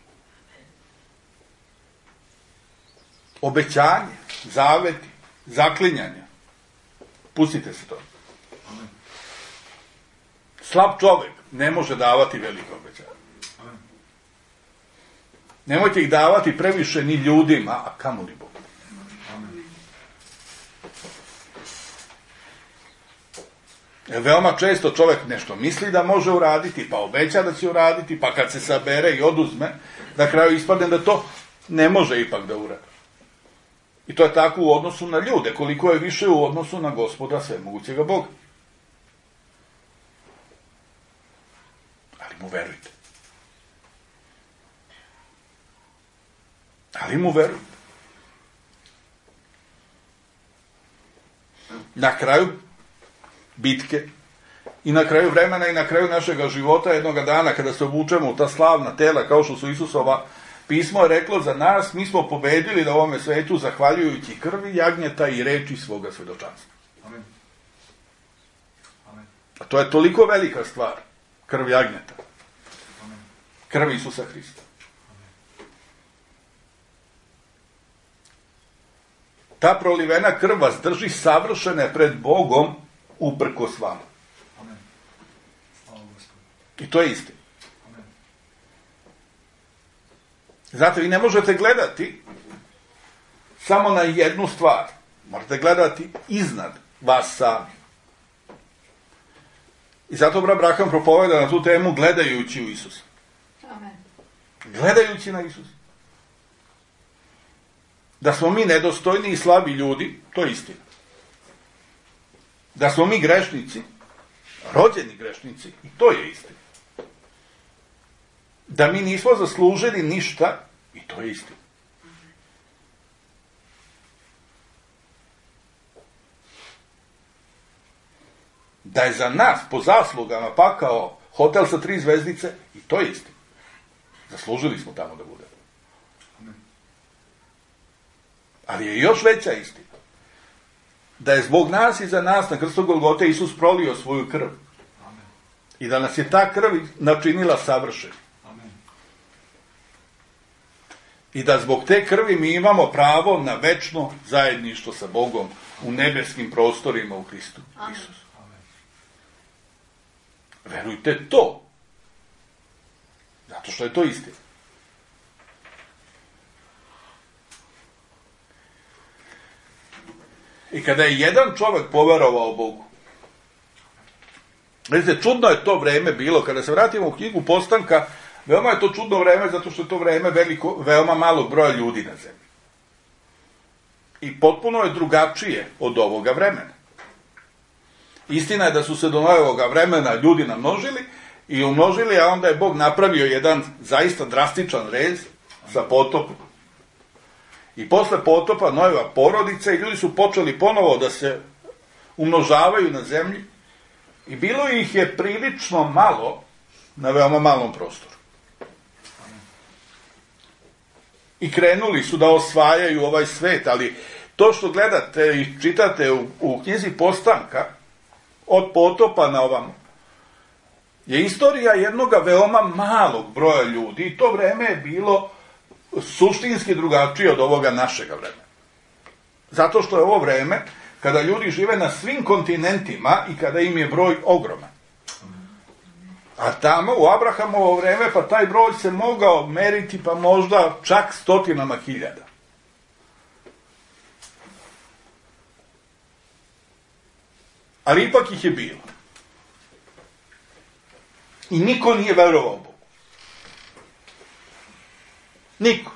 Obećanje, zaveti, zaklinjanja. Pustite se to. Slab čovjek ne može davati velike obećanja. Nemojte ih davati previše ni ljudima, a kamoli Bogu. Jer veoma često čovjek nešto misli da može uraditi, pa obeća da će uraditi, pa kad se sabere i oduzme, na kraju ispadne da to ne može ipak da uradi. I to je tako u odnosu na ljude, koliko je više u odnosu na Gospoda svemogućega Boga. Ali mu verujte. Ali mu verujte. Na kraju bitke i na kraju vremena i na kraju našega života, jednoga dana kada se obučemo u ta slavna tela kao što su Isusova, pismo je reklo za nas, mi smo pobedili na ovome svetu zahvaljujući krvi jagnjeta i reči svoga svedočanstva. Amen. Amen. A to je toliko velika stvar, krv jagnjeta. Amen. Krv Isusa Hrista. Ta prolivena krv vas drži savršene pred Bogom uprkos vama. Amen. Slava Gospodu. I to je istina. Amen. Znate, vi ne možete gledati samo na jednu stvar. Morate gledati iznad vas sami. I zato brat Abraham propoveda na tu temu gledajući u Isusa. Amen. Gledajući na Isusa. Da smo mi nedostojni i slabi ljudi, to je istina. Da smo mi grešnici, rođeni grešnici, i to je istina. Da mi nismo zaslužili ništa, i to je istina. Da je za nas po zaslugama pakao hotel sa tri zvezdice, i to je istina. Zaslužili smo tamo da budemo. Ali je još veća istina. Da je zbog nas i za nas na krstu Golgote Isus prolio svoju krv. Amen. I da nas je ta krv načinila savršen. Amen. I da zbog te krvi mi imamo pravo na večno zajedništvo sa Bogom u nebeskim prostorima u Hristu Isusu. Amen. Verujte to. Zato što je to istina. I kada je jedan čovjek poverovao Bogu, vidite, čudno je to vreme bilo, kada se vratimo u knjigu Postanka, veoma je to čudno vreme, zato što je to vreme veliko, veoma malog broja ljudi na zemlji. I potpuno je drugačije od ovoga vremena. Istina je da su se do ovoga vremena ljudi namnožili i umnožili, a onda je Bog napravio jedan zaista drastičan rez sa potopom. I posle potopa Noeva porodica i ljudi su počeli ponovo da se umnožavaju na zemlji i bilo ih je prilično malo na veoma malom prostoru. I krenuli su da osvajaju ovaj svet, ali to što gledate i čitate u, u knjizi Postanka, od potopa na ovamo, je istorija jednoga veoma malog broja ljudi i to vreme je bilo suštinski drugačije od ovoga našega vremena. Zato što je ovo vreme kada ljudi žive na svim kontinentima i kada im je broj ogroman. A tamo u Abrahamovo vreme pa taj broj se mogao meriti pa možda čak stotinama hiljada. Ali ipak ih je bilo. I niko nije verovao Bogu. Niko.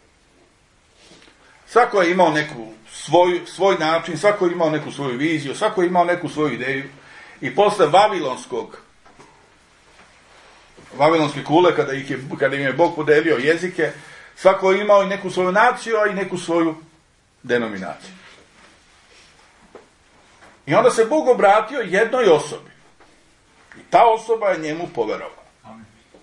Svako je imao neku svoj, svoj način, svako je imao neku svoju viziju, svako je imao neku svoju ideju. I posle Vavilonskog, Vavilonske kule, kada, ih je, kada im je Bog podelio jezike, svako je imao i neku svoju naciju, a i neku svoju denominaciju. I onda se Bog obratio jednoj osobi. I ta osoba je njemu poverovala. Amen.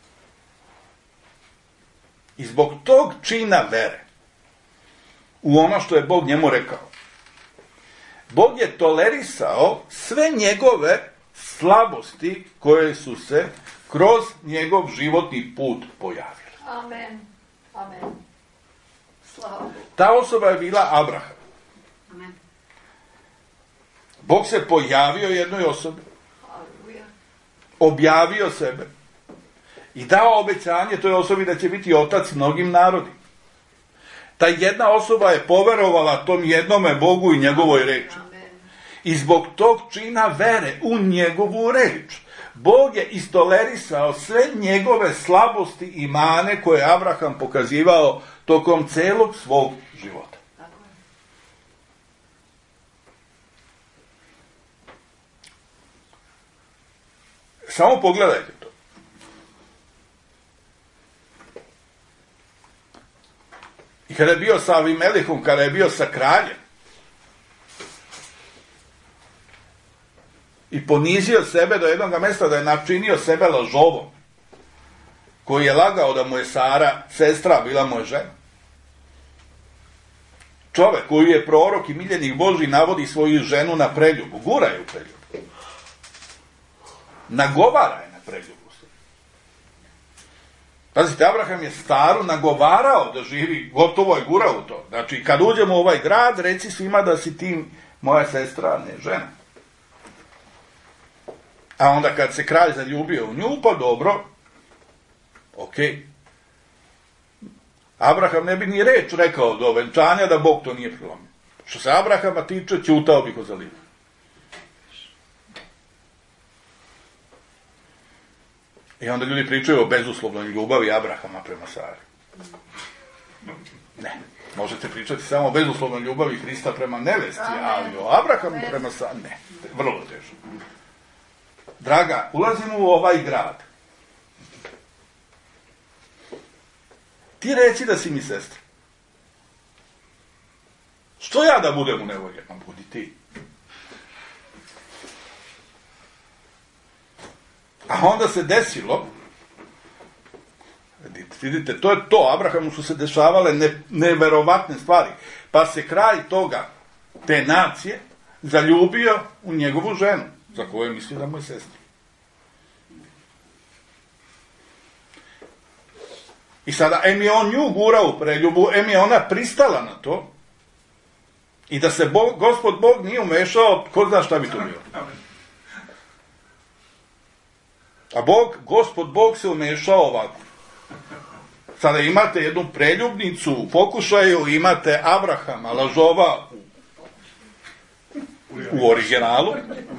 I zbog tog čina vere u ono što je Bog njemu rekao, Bog je tolerisao sve njegove slabosti koje su se kroz njegov životni put pojavile. Amen. Amen. Slava Bogu. Ta osoba je bila Abraham. Amen. Bog se pojavio jednoj osobi, Haleluja. objavio sebe i dao obećanje toj osobi da će biti otac mnogim narodima. Ta jedna osoba je poverovala tom jednome Bogu i njegovoj reči. Amen. I zbog tog čina vere u njegovu reč, Bog je istolerisao sve njegove slabosti i mane koje je Abraham pokazivao tokom celog svog života. Tako je. Samo pogledajte to. I kada je bio sa Avimelihom, kada je bio sa kraljem, i ponizio sebe do jednog mjesta da je načinio sebe lažovom, koji je lagao da mu je Sara, sestra, bila mu je žena. Čovek koji je prorok i miljenik Božji navodi svoju ženu na preljubu, gura je u preljubu. Nagovara je na preljubu. Pazite, Abraham je Staru nagovarao da živi, gotovo je gurao u to. Znači, kad uđemo u ovaj grad, reci svima da si ti moja sestra, a ne žena. A onda kad se kralj zaljubio u nju, pa dobro, ok. Abraham ne bi ni reč rekao do venčanja da Bog to nije prelomio. Što se Abrahama tiče, ćutao bi ko zaljubljen. I onda ljudi pričaju o bezuslovnoj ljubavi Abrahama prema Sari. Ne. Možete pričati samo o bezuslovnoj ljubavi Hrista prema nevesti, ali o Abrahamu prema Sari, ne. Vrlo teško. Draga, ulazimo u ovaj grad. Ti reci da si mi sestra. Što ja da budem u nevolji? Ma budi ti. A onda se desilo, vidite, to je to, Abrahamu su se dešavale ne, neverovatne stvari, pa se kraj toga, te nacije, zaljubio u njegovu ženu, za koju je mislio da mu je sestra. I sada, em je on nju gurao u preljubu, em je ona pristala na to, i da se Bog, Gospod Bog nije umešao, ko zna šta bi to bilo. A Bog, Gospod Bog se umešao ovako. Sada imate jednu preljubnicu u pokušaju, imate Abrahama, lažova u, u originalu.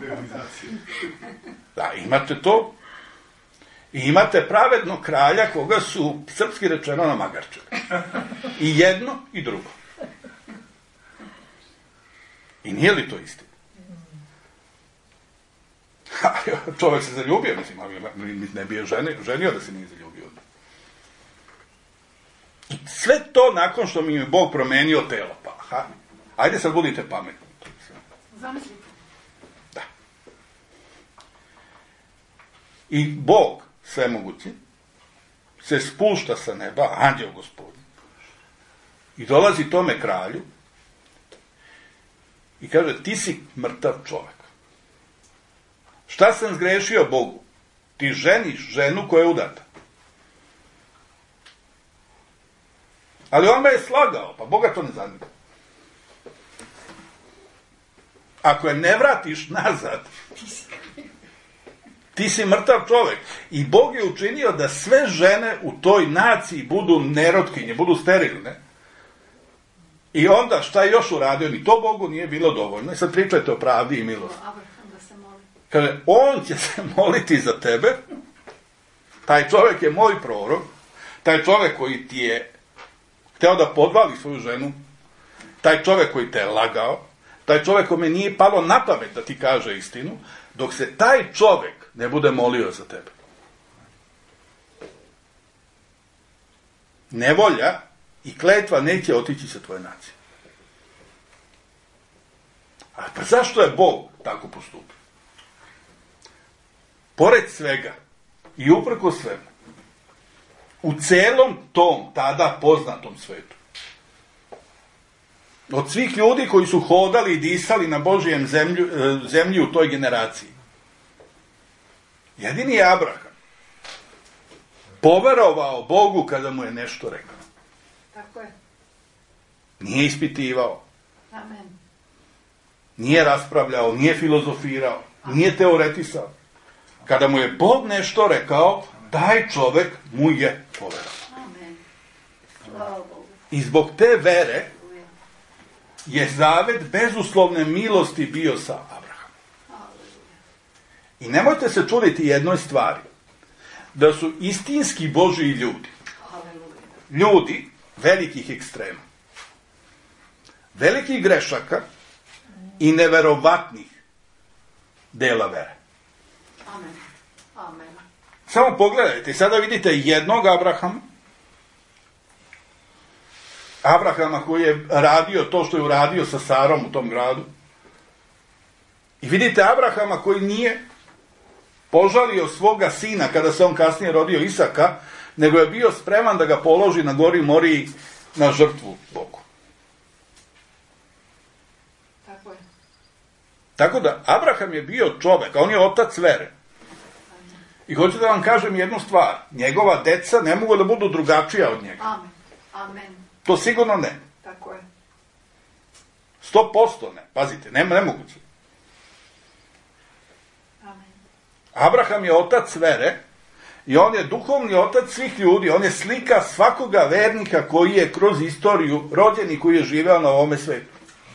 Da, imate to. I imate pravednog kralja koga su, srpski rečeno, namagarčili. I jedno i drugo. I nije li to istina? Čovjek se zaljubio, mislim, ne bi je ženio, ženio da se nije zaljubio. I sve to nakon što mi je Bog promenio telo. Pa, ha, ajde sad budite pametni. Zamislite. Da. I Bog, svemogući, se spušta sa neba, anđeo Gospodin, i dolazi tome kralju i kaže, ti si mrtav čovjek. Šta sam zgrešio Bogu? Ti ženiš ženu koja je udata. Ali on me je slagao, pa Boga to ne zanima. Ako je ne vratiš nazad, ti si mrtav čovjek. I Bog je učinio da sve žene u toj naciji budu nerotkinje, budu sterilne. I onda šta je još uradio? Ni to Bogu nije bilo dovoljno. I sad pričajte o pravdi i milosti. Abraham da se moli. Kaže, on će se moliti za tebe, taj čovjek je moj prorok, taj čovjek koji ti je hteo da podvali svoju ženu, taj čovjek koji te je lagao, taj čovjek kome nije palo na pamet da ti kaže istinu, dok se taj čovjek ne bude molio za tebe. Nevolja i kletva neće otići sa tvoje nacije. A pa zašto je Bog tako postupio? Pored svega i uprko svemu, u celom tom tada poznatom svetu, od svih ljudi koji su hodali i disali na Božijem zemlju, zemlji u toj generaciji, jedini je Abraham poverovao Bogu kada mu je nešto rekao. Tako je. Nije ispitivao. Amen. Nije raspravljao, nije filozofirao, nije teoretisao. Kada mu je Bog nešto rekao, taj čovjek mu je poverovao. Amen. Slava Bogu. I zbog te vere je zavet bezuslovne milosti bio sa Abrahamom. I nemojte se čuditi jednoj stvari, da su istinski Božiji ljudi, ljudi velikih ekstrema, velikih grešaka i neverovatnih dela vere. Amen. Amen. Samo pogledajte, sada vidite jednog Abrahama, Abrahama koji je radio to što je uradio sa Sarom u tom gradu. I vidite Abrahama koji nije požalio svoga sina kada se on kasnije rodio Isaka, nego je bio spreman da ga položi na gori Moriji na žrtvu Bogu. Tako je. Tako da, Abraham je bio čovek, a on je otac vere. I hoću da vam kažem jednu stvar, njegova deca ne mogu da budu drugačija od njega. Amen. Amen. To sigurno ne. Tako je. Sto posto ne. Pazite, nema nemoguće. Amen. Abraham je otac vere i on je duhovni otac svih ljudi. On je slika svakoga vernika koji je kroz istoriju rođen i koji je živeo na ovome svetu.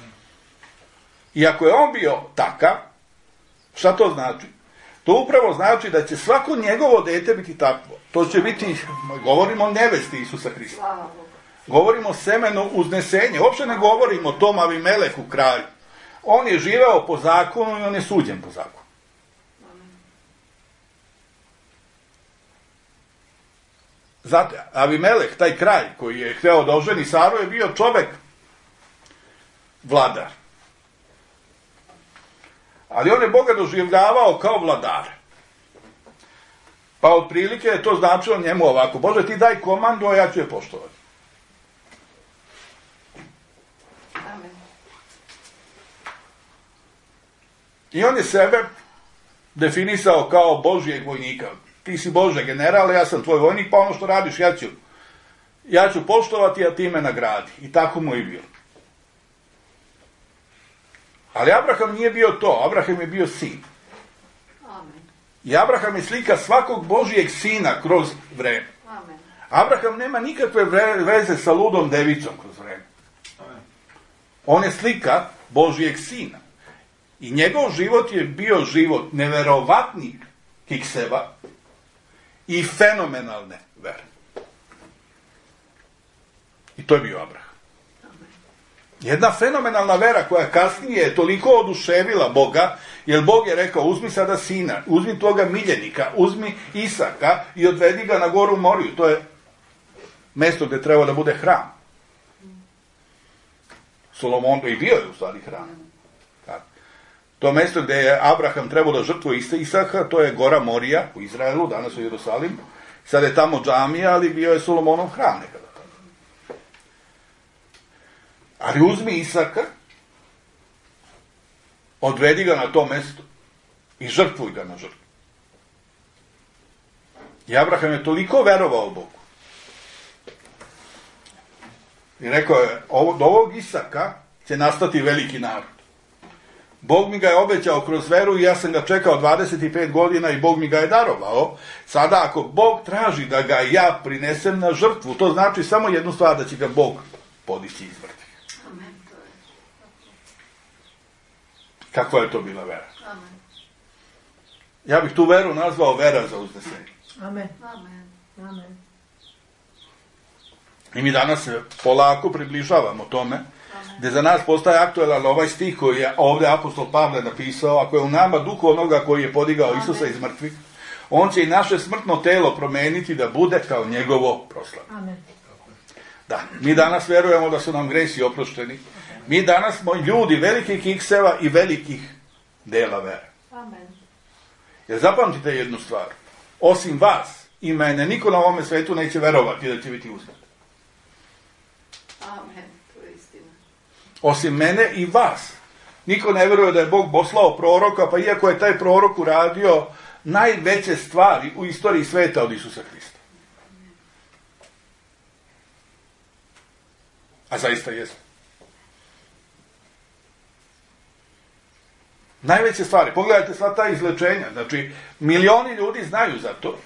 I ako je on bio takav, šta to znači? To upravo znači da će svako njegovo dete biti takvo. To će biti, govorimo o nevesti Isusa Hrista. Slava Bogu. Govorimo o semenu uznesenja. Uopšte ne govorimo o tom Avimeleku kralju. On je živeo po zakonu i on je suđen po zakonu. Znate, Avimelek, taj kralj koji je hteo da oženi Saru, je bio čovek vladar. Ali on je Boga doživljavao kao vladar. Pa otprilike je to značilo njemu ovako: Bože, ti daj komandu, a ja ću je poštovati. Amen. I on je sebe definisao kao Božijeg vojnika. Ti si Bože general, ja sam tvoj vojnik, pa ono što radiš, ja ću, ja ću poštovati, a ti me nagradi. I tako mu je bilo. Ali Abraham nije bio to, Abraham je bio sin. Amen. I Abraham je slika svakog Božijeg sina kroz vreme. Amen. Abraham nema nikakve veze sa ludom devicom kroz vreme. On je slika Božijeg sina. I njegov život je bio život neverovatnih kikseva i fenomenalne vere. I to je bio Abraham. Jedna fenomenalna vera koja kasnije je toliko oduševila Boga, jer Bog je rekao: uzmi sada sina, uzmi toga miljenika, uzmi Isaka i odvedi ga na goru Moriju. To je mesto gde treba da bude hram. Solomon, i bio je u stvari hram. To mesto gde je Abraham trebao da žrtvuje Isaka, to je gora Morija u Izraelu, danas u Jerusalimu. Sad je tamo džamija, ali bio je Solomonov hram nekada. Ali uzmi Isaka, odvedi ga na to mesto i žrtvuj ga na žrtvu. I Abraham je toliko verovao Bogu. I rekao je: od ovog Isaka će nastati veliki narod. Bog mi ga je obećao kroz veru i ja sam ga čekao dvadeset pet godina i Bog mi ga je darovao. Sada ako Bog traži da ga ja prinesem na žrtvu, to znači samo jednu stvar, da će ga Bog podići iz mrtvih. Amen. To je. Kakva je to bila vera? Amen. Ja bih tu veru nazvao vera za uznesenje. Amen. Amen. Amen. I mi danas se polako približavamo tome, gdje za nas postaje aktualan ovaj stih koji je ovdje apostol Pavle napisao, ako je u nama duh onoga koji je podigao Isusa iz mrtvih, on će i naše smrtno telo promeniti da bude kao njegovo proslavljeno. Amen. Da, mi danas vjerujemo da su nam gresi oprošteni. Mi danas smo ljudi velikih kikseva i velikih dela vere. Amen. Jer zapamtite jednu stvar. Osim vas i mene, niko na ovome svetu neće verovati da će biti uzet. Amen. To je istina. Osim mene i vas. Niko ne vjeruje da je Bog poslao proroka, pa iako je taj prorok uradio najveće stvari u istoriji sveta od Isusa Hrista. A zaista jeste. Najveće stvari. Pogledajte sva ta izlečenja. Znači, milioni ljudi znaju za to.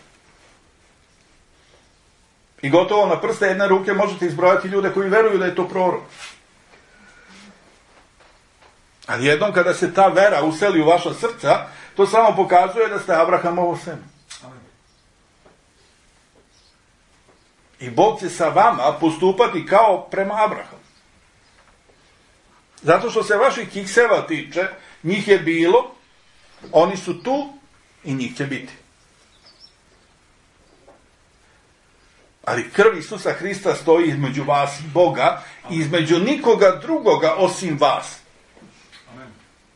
I gotovo na prste jedne ruke možete izbrojati ljude koji veruju da je to prorok. Ali jednom kada se ta vera useli u vaša srca, to samo pokazuje da ste Abrahamovo seme. I Bog će sa vama postupati kao prema Abrahamu. Zato što se vaših kikseva tiče, njih je bilo, oni su tu i njih će biti. Ali krv Isusa Hrista stoji između vas i Boga i između nikoga drugoga osim vas. Amen.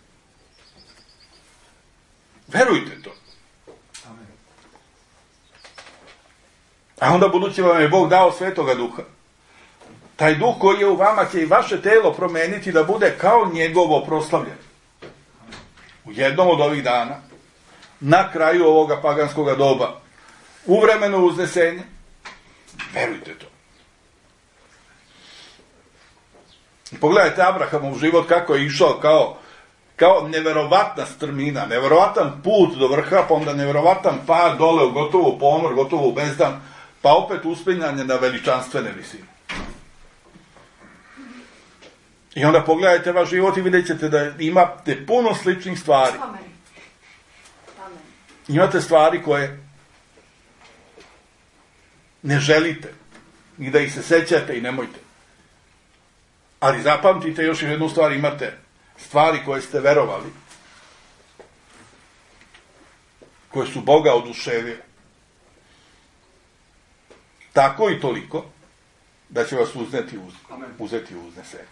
Verujte to. Amen. A onda budući vam je Bog dao Svetoga Duha, taj duh koji je u vama će i vaše telo promeniti da bude kao njegovo proslavljeno. U jednom od ovih dana, na kraju ovoga paganskoga doba, u vremenu uznesenja, verujte to. I pogledajte Abrahamov život kako je išao kao, kao neverovatna strmina, neverovatan put do vrha, pa onda neverovatan pad dole u gotovu ponor, gotovu bezdan, pa opet uspinjanje na veličanstvene visine. I onda pogledajte vaš život i vidjet ćete da imate puno sličnih stvari. Amen. Amen. Imate stvari koje ne želite, ni da ih se sećate i nemojte. Ali zapamtite još jednu stvar, imate stvari koje ste verovali, koje su Boga oduševile. Tako i toliko da će vas uzneti uz, uzeti u uznesenje.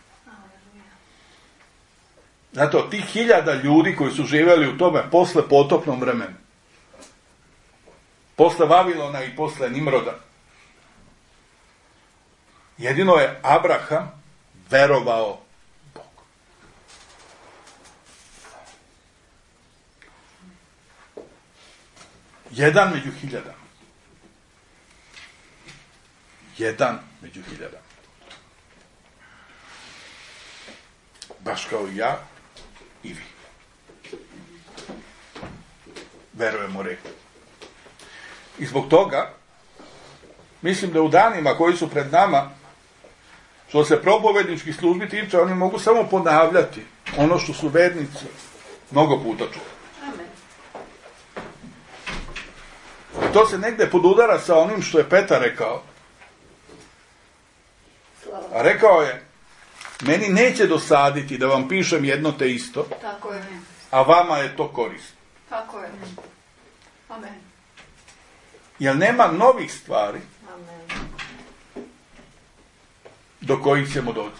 Zato tih hiljada ljudi koji su živjeli u tome posle potopnom vremenu, posle Vavilona i posle Nimroda, jedino je Abraham verovao Bogu. Jedan među hiljadama. Jedan među hiljadama. Baš kao i ja i vi. Verujemo reku. I zbog toga, mislim da u danima koji su pred nama, što se propovedničkih službi tiče, oni mogu samo ponavljati ono što su vernici mnogo puta čuli. Amen. I to se negde podudara sa onim što je Petar rekao. Slava. A rekao je, meni neće dosaditi da vam pišem jedno te isto, Tako je. a vama je to korisno. Tako je. Amen. Jer nema novih stvari Amen. do kojih ćemo doći.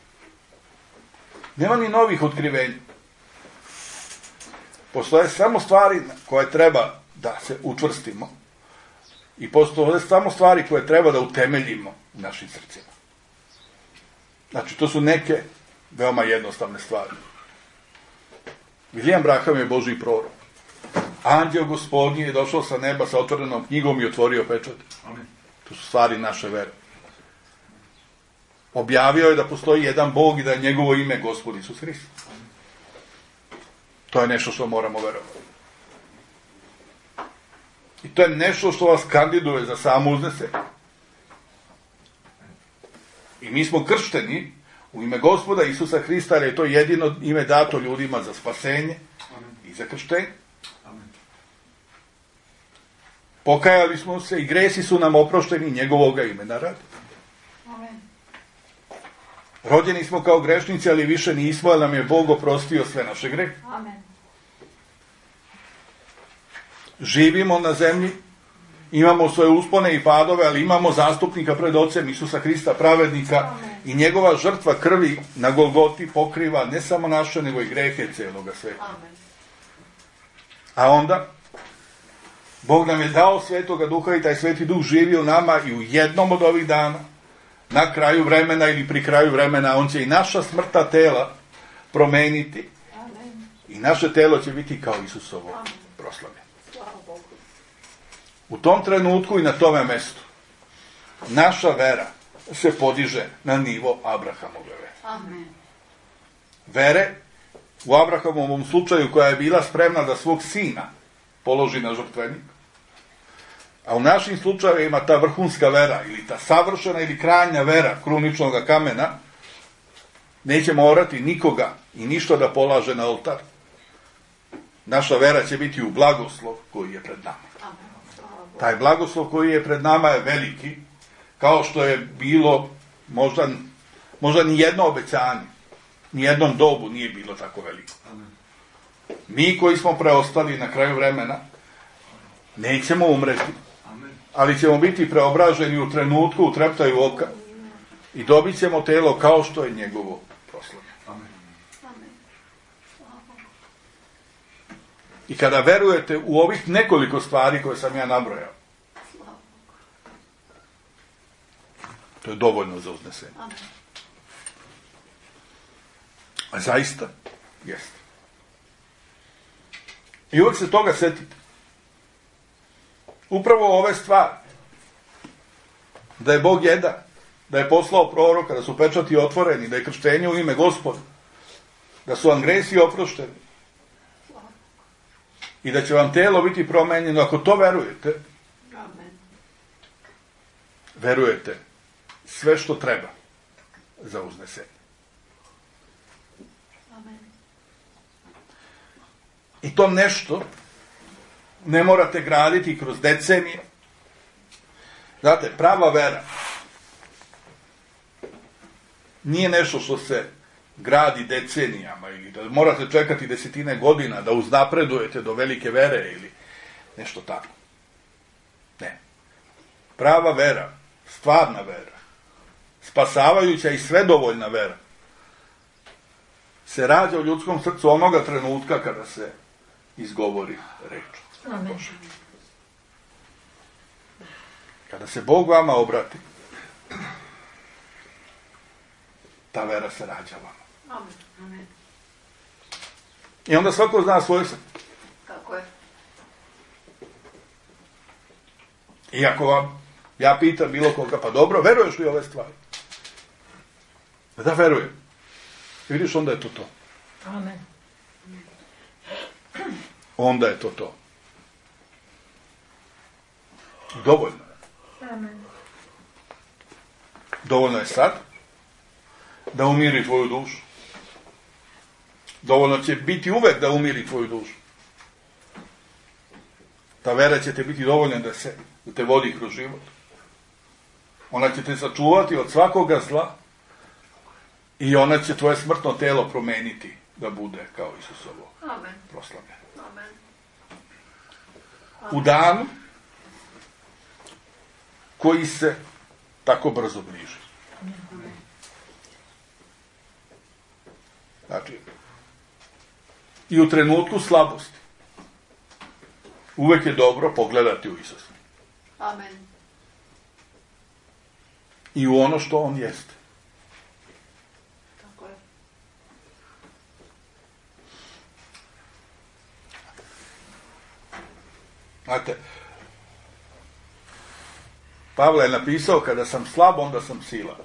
Nema ni novih otkrivenja. Postoje samo stvari koje treba da se učvrstimo i postoje samo stvari koje treba da utemeljimo u našim srcima. Znači, to su neke veoma jednostavne stvari. William Branham je Božji prorok. Anđeo Gospodnji je došao sa neba sa otvorenom knjigom i otvorio pečat. Amen. To su stvari naše vere. Objavio je da postoji jedan Bog i da je njegovo ime Gospod Isus Hrist. To je nešto što moramo verovati. I to je nešto što vas kandiduje za samo uznesenje. I mi smo kršteni u ime Gospoda Isusa Hrista, jer je to jedino ime dato ljudima za spasenje i za krštenje. Amen. Pokajali smo se i gresi su nam oprošteni njegovoga imena radi. Amen. Rođeni smo kao grešnici, ali više nismo, jer nam je Bog oprostio sve naše grehe. Amen. Živimo na zemlji, imamo svoje uspone i padove, ali imamo zastupnika pred Ocem Isusa Hrista, pravednika. Amen. I njegova žrtva krvi na Golgoti pokriva ne samo naše, nego i grehe cijeloga sveta. Amen. A onda, Bog nam je dao Svetoga Duha i taj Sveti Duh živi u nama i u jednom od ovih dana, na kraju vremena ili pri kraju vremena, on će i naša smrtna tela promeniti. Amen. I naše telo će biti kao Isusovo Amen. proslavljeno. Slava Bogu. U tom trenutku i na tome mjestu naša vera se podiže na nivo Abrahamove vere. Amen. Vere u Abrahamovom slučaju koja je bila spremna da svog sina položi na žrtvenik. A u našim slučajevima ta vrhunska vera ili ta savršena ili krajnja vera kruničnog kamena neće morati nikoga i ništa da polaže na oltar. Naša vera će biti u blagoslov koji je pred nama. Amen. Slava Bogu. Taj blagoslov koji je pred nama je veliki, kao što je bilo možda, možda ni jedno obećanje, ni jednom dobu nije bilo tako veliko. Mi koji smo preostali na kraju vremena, nećemo umreti, ali ćemo biti preobraženi u trenutku, u treptaju oka i dobit ćemo telo kao što je njegovo proslavljeno. Amen. I kada verujete u ovih nekoliko stvari koje sam ja nabrojao, Slava Bogu. to je dovoljno za uznesenje. Amen. A zaista jeste. I uvijek se toga setite. Upravo ove stvari. Da je Bog jedan, da je poslao proroka, da su pečati otvoreni, da je krštenje u ime Gospoda, da su vam gresi oprošteni i da će vam telo biti promenjeno. Ako to verujete, Amen. verujete sve što treba za uznesenje. Amen. I to nešto ne morate graditi kroz decenije. Znate, prava vera nije nešto što se gradi decenijama ili da morate čekati desetine godina da uznapredujete do velike vere ili nešto tako. Ne. Prava vera, stvarna vera, spasavajuća i svedovoljna vera se rađa u ljudskom srcu onoga trenutka kada se izgovori reč. Amen. Kada se Bog vama obrati, ta vera se rađa vama. Amen. Amen. I onda svako zna svoje srce. Tako je. I ako vam, ja pitam bilo koga, pa dobro, veruješ li ove stvari? Da, verujem. I vidiš, onda je to to. Amen. Onda je to to. Dovoljno je. Amen. Dovoljno je sad da umiri tvoju dušu. Dovoljno će biti uvek da umiri tvoju dušu. Ta vera će te biti dovoljna da, se, da te vodi kroz život. Ona će te sačuvati od svakoga zla i ona će tvoje smrtno telo promeniti da bude kao Isusovo Amen. proslavljeno. Amen. U danu koji se tako brzo bliži. Znači, i u trenutku slabosti uvek je dobro pogledati u Isusa. Amen. I u ono što on jeste. Tako je. Znate, Pavle je napisao, kada sam slab, onda sam silan.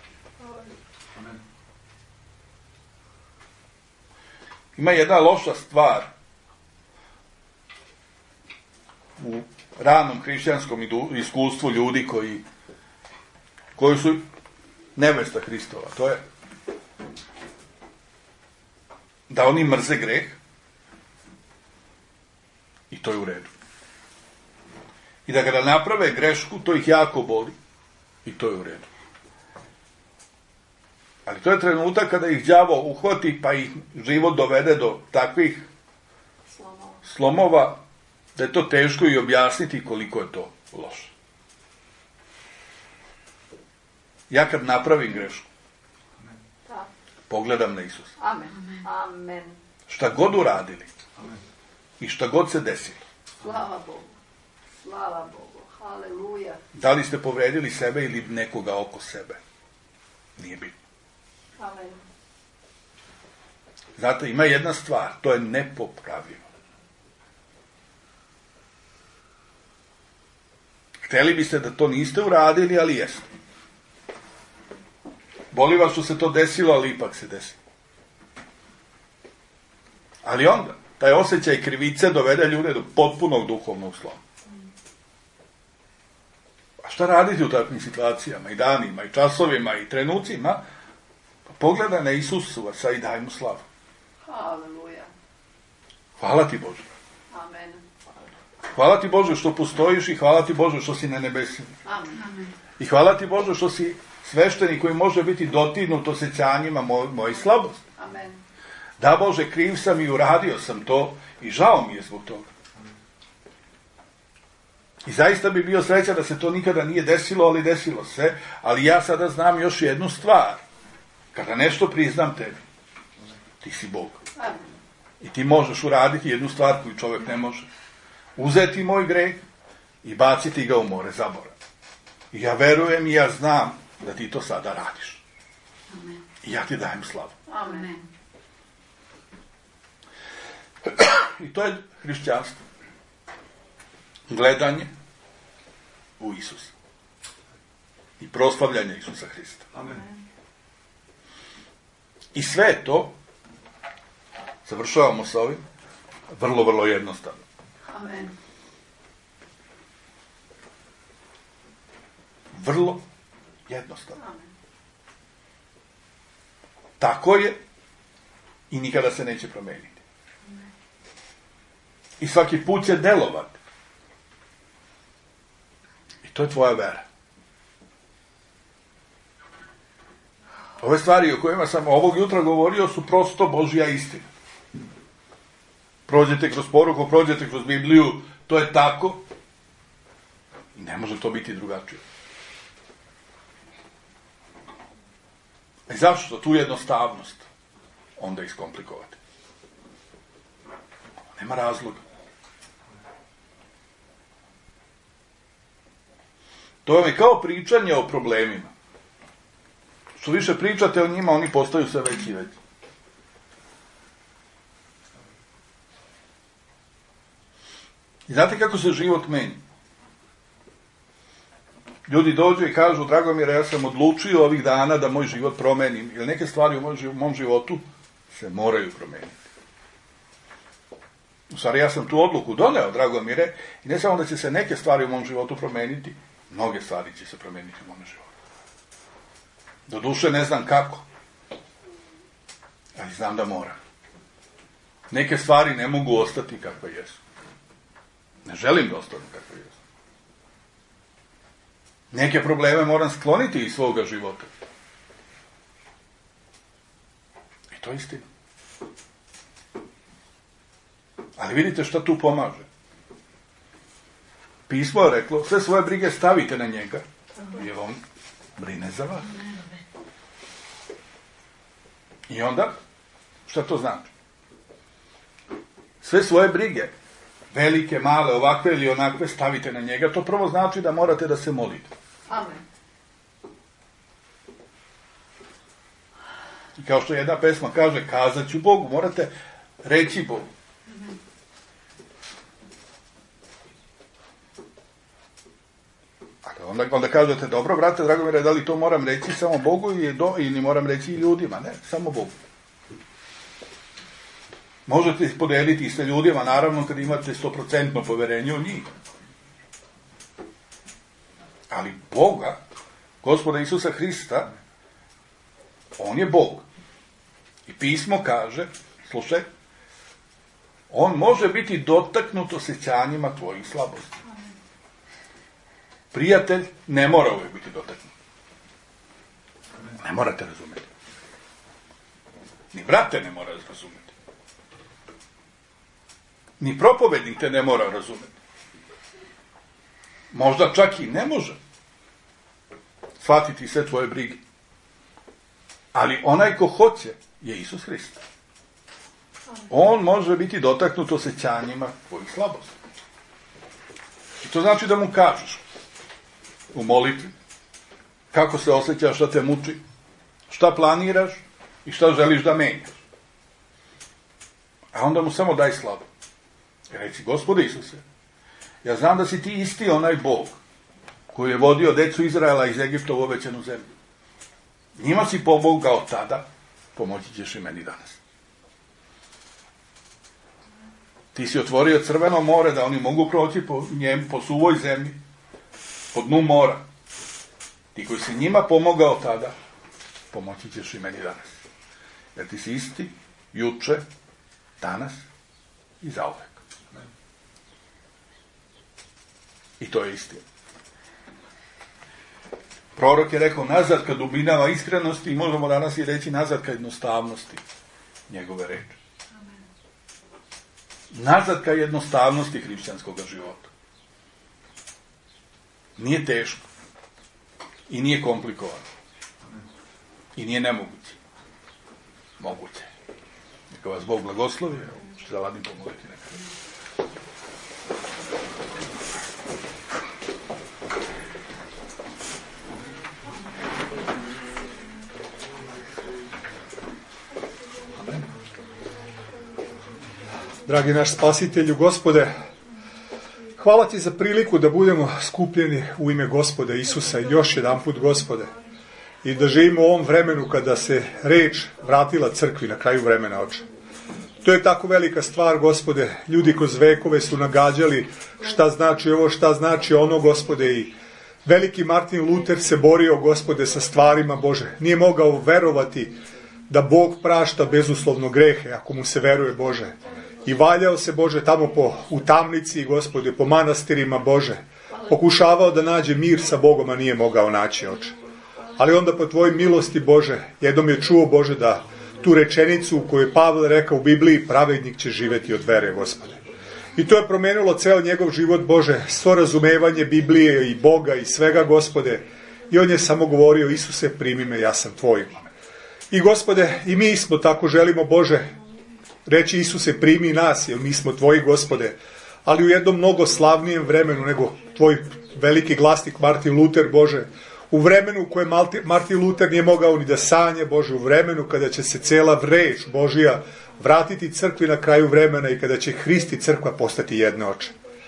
Ima jedna loša stvar u ranom hrišćanskom iskustvu ljudi koji, koji su nevesta Hristova. To je da oni mrze greh i to je u redu. I da kada naprave grešku, to ih jako boli. I to je u redu. Ali to je trenutak kada ih đavo uhvati, pa ih život dovede do takvih Slomova. slomova, da je to teško i objasniti koliko je to loše. Ja kad napravim grešku, Da. pogledam na Isusa. Amen. Amen. Šta god uradili Amen. i šta god se desilo, Slava Bogu. Slava Bogu. Haleluja. da li ste povredili sebe ili nekoga oko sebe, nije bitno. Amen. Znate, ima jedna stvar, to je nepopravljivo. Hteli biste da to niste uradili, ali jeste. Boli vas što se to desilo, ali ipak se desilo. Ali onda, taj osjećaj krivice dovede ljude do potpunog duhovnog sloma. A šta raditi u takvim situacijama, i danima, i časovima, i trenucima? Pa pogledaj na Isusa i daj mu slavu. Haleluja. Hvala ti Bože. Amen. Hvala ti Bože što postojiš i hvala ti Bože što si na nebesima. Amen. Amen. I hvala ti Bože što si sveštenik koji može biti dotinut osjećanjima moj, mojih slabosti. Amen. Da Bože, kriv sam i uradio sam to i žao mi je zbog toga. I zaista bi bio srećan da se to nikada nije desilo, ali desilo se. Ali ja sada znam još jednu stvar. Kada nešto priznam tebi, ti si Bog. Amen. I ti možeš uraditi jednu stvar koju čovjek ne može. Uzeti moj greh i baciti ga u more zaboravlja. I ja verujem i ja znam da ti to sada radiš. Amen. I ja ti dajem slavu. Amen. I to je hrišćanstvo. Gledanje u Isusa. I proslavljanje Isusa Hrista. Amen. I sve to, završavamo sa ovim, vrlo, vrlo jednostavno. Amen. Vrlo jednostavno. Amen. Tako je i nikada se neće promeniti. I svaki put će delovati. I to je tvoja vera. Ove stvari o kojima sam ovog jutra govorio su prosto Božja istina. Prođete kroz poruku, prođete kroz Bibliju, to je tako. I ne može to biti drugačije. I zašto tu jednostavnost onda iskomplikovati? Nema razloga. To vam je kao pričanje o problemima. Što više pričate o njima, oni postaju sve veći i veći. I znate kako se život meni? Ljudi dođu i kažu, Dragomire, ja sam odlučio ovih dana da moj život promenim. Jer neke stvari u mom životu se moraju promeniti. U stvari, ja sam tu odluku doneo, Dragomire, i ne samo da će se neke stvari u mom životu promeniti, mnoge stvari će se promeniti u mom životu. Doduše ne znam kako, ali znam da moram. Neke stvari ne mogu ostati kakve jesu. Ne želim da ostanu kakve jesu. Neke probleme moram skloniti iz svoga života. I to je istina. Ali vidite šta tu pomaže. Pismo je reklo, sve svoje brige stavite na njega, jer on brine za vas. I onda, šta to znači? Sve svoje brige, velike, male, ovakve ili onakve, stavite na njega. To prvo znači da morate da se molite. Amen. I kao što jedna pesma kaže, kazat ću Bogu, morate reći Bogu. Onda, onda kažete, dobro, brate, Dragomire, da li to moram reći samo Bogu ili, do, ili moram reći i ljudima? Ne, samo Bogu. Možete podeliti i sa ljudima, naravno, kad imate sto procentno poverenje u njih. Ali Boga, Gospoda Isusa Hrista, on je Bog. I pismo kaže, slušaj, on može biti dotaknut osjećanjima tvojih slabosti. Prijatelj ne mora uvijek biti dotaknut. Ne morate razumjeti. Ni brate ne mora razumjeti. Ni propovednik te ne mora razumjeti. Možda čak i ne može shvatiti sve tvoje brige. Ali onaj ko hoće je Isus Hrist. On može biti dotaknut osjećanjima tvojih slabosti. I to znači da mu kažeš u molitvi kako se osjećaš, šta te muči, šta planiraš i šta želiš da menjaš. A onda mu samo daj slabo. I reci, Gospode Isuse, ja znam da si ti isti onaj Bog koji je vodio decu Izraela iz Egipta u obećanu zemlju. Njima si pomogao tada, pomoći ćeš i meni danas. Ti si otvorio Crveno more da oni mogu proći po njem, po suvoj zemlji, po dnu mora. Ti koji si njima pomogao tada, pomoći ćeš i meni danas. Jer ti si isti, juče, danas i zauvek. I to je istina. Prorok je rekao nazad ka dubinama iskrenosti i možemo danas i reći nazad ka jednostavnosti njegove reči. Nazad ka jednostavnosti hrišćanskog života. Nije teško. I nije komplikovano. I nije nemoguće. Moguće. Neka vas Bog blagoslovi. Ću zaladim pomoliti nekada. Dragi naš Spasitelju, Gospode, hvala ti za priliku da budemo skupljeni u ime Gospoda Isusa još jedan put, Gospode, i da živimo u ovom vremenu kada se reč vratila crkvi na kraju vremena, Oče. To je tako velika stvar, Gospode. Ljudi kroz vekove su nagađali šta znači ovo, šta znači ono, Gospode, i veliki Martin Luter se borio, Gospode, sa stvarima, Bože. Nije mogao verovati da Bog prašta bezuslovno grehe ako mu se veruje, Bože. I valjao se, Bože, tamo po, u tamnici, Gospode, po manastirima, Bože. Pokušavao da nađe mir sa Bogom, a nije mogao naći, Oče. Ali onda po tvojoj milosti, Bože, jednom je čuo, Bože, da tu rečenicu koju je Pavle rekao u Bibliji, pravednik će živjeti od vere, Gospode. I to je promenilo ceo njegov život, Bože, svo razumevanje Biblije i Boga i svega, Gospode. I on je samo govorio, Isuse, primi me, ja sam tvoj. I, Gospode, i mi smo tako želimo, Bože, reći, Isuse, primi nas, jer mi smo tvoji, Gospode, ali u jednom mnogo slavnijem vremenu nego tvoj veliki glasnik Martin Luter, Bože, u vremenu koje Martin Luter nije mogao ni da sanje, Bože, u vremenu kada će se cela reč Božija vratiti crkvi na kraju vremena i kada će Hrist i crkva postati jedno, Oče.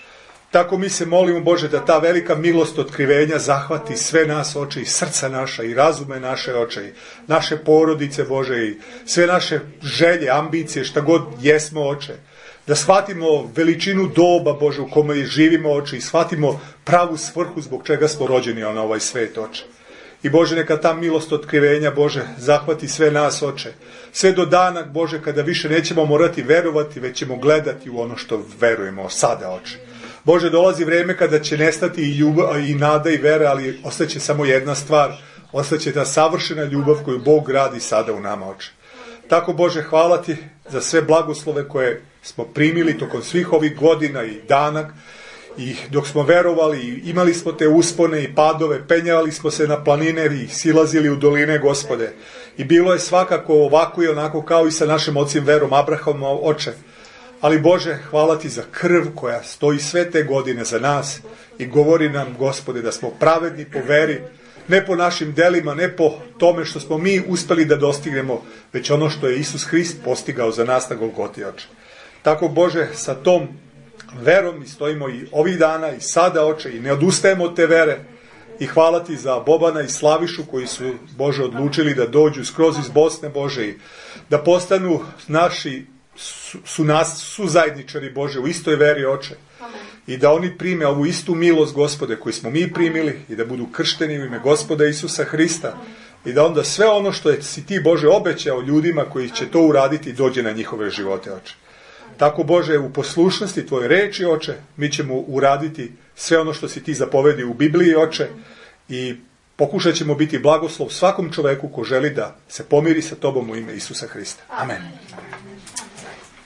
Tako mi se molimo, Bože, da ta velika milost otkrivenja zahvati sve nas, Oče, i srca naša, i razume naše, Oče, i naše porodice, Bože, i sve naše želje, ambicije, šta god jesmo, Oče. Da shvatimo veličinu doba, Bože, u kome živimo, Oče, i shvatimo pravu svrhu zbog čega smo rođeni na ovaj svet, Oče. I, Bože, neka ta milost otkrivenja, Bože, zahvati sve nas, Oče. Sve do dana, Bože, kada više nećemo morati verovati, već ćemo gledati u ono što verujemo sada, Oče. Bože, dolazi vreme kada će nestati i ljubav, i nada i vera, ali ostaće samo jedna stvar, ostaće ta savršena ljubav koju Bog radi sada u nama, Oče. Tako, Bože, hvala ti za sve blagoslove koje smo primili tokom svih ovih godina i dana, i dok smo verovali, i imali smo te uspone i padove, penjali smo se na planine i silazili u doline, Gospode. I bilo je svakako ovako i onako kao i sa našim ocem verom Abrahamom, Oče. Ali, Bože, hvala ti za krv koja stoji sve te godine za nas i govori nam, Gospode, da smo pravedni po veri, ne po našim delima, ne po tome što smo mi uspeli da dostignemo, već ono što je Isus Hrist postigao za nas na Golgoti, Oče. Tako, Bože, sa tom verom i stojimo i ovih dana i sada, Oče, i ne odustajemo od te vere. I hvala ti za Bobana i Slavišu koji su, Bože, odlučili da dođu skroz iz Bosne, Bože, i da postanu naši su, su nas, su zajedničari, Bože, u istoj veri, Oče. Amen. I da oni prime ovu istu milost, Gospode, koju smo mi primili i da budu kršteni u ime Gospoda Isusa Hrista. Amen. I da onda sve ono što je, si ti, Bože, obećao ljudima koji će to uraditi dođe na njihove živote, Oče. Tako, Bože, u poslušnosti tvoje reči, Oče, mi ćemo uraditi sve ono što si ti zapovedio u Bibliji, Oče, i pokušat ćemo biti blagoslov svakom čoveku ko želi da se pomiri sa tobom u ime Isusa Hrista. Amen.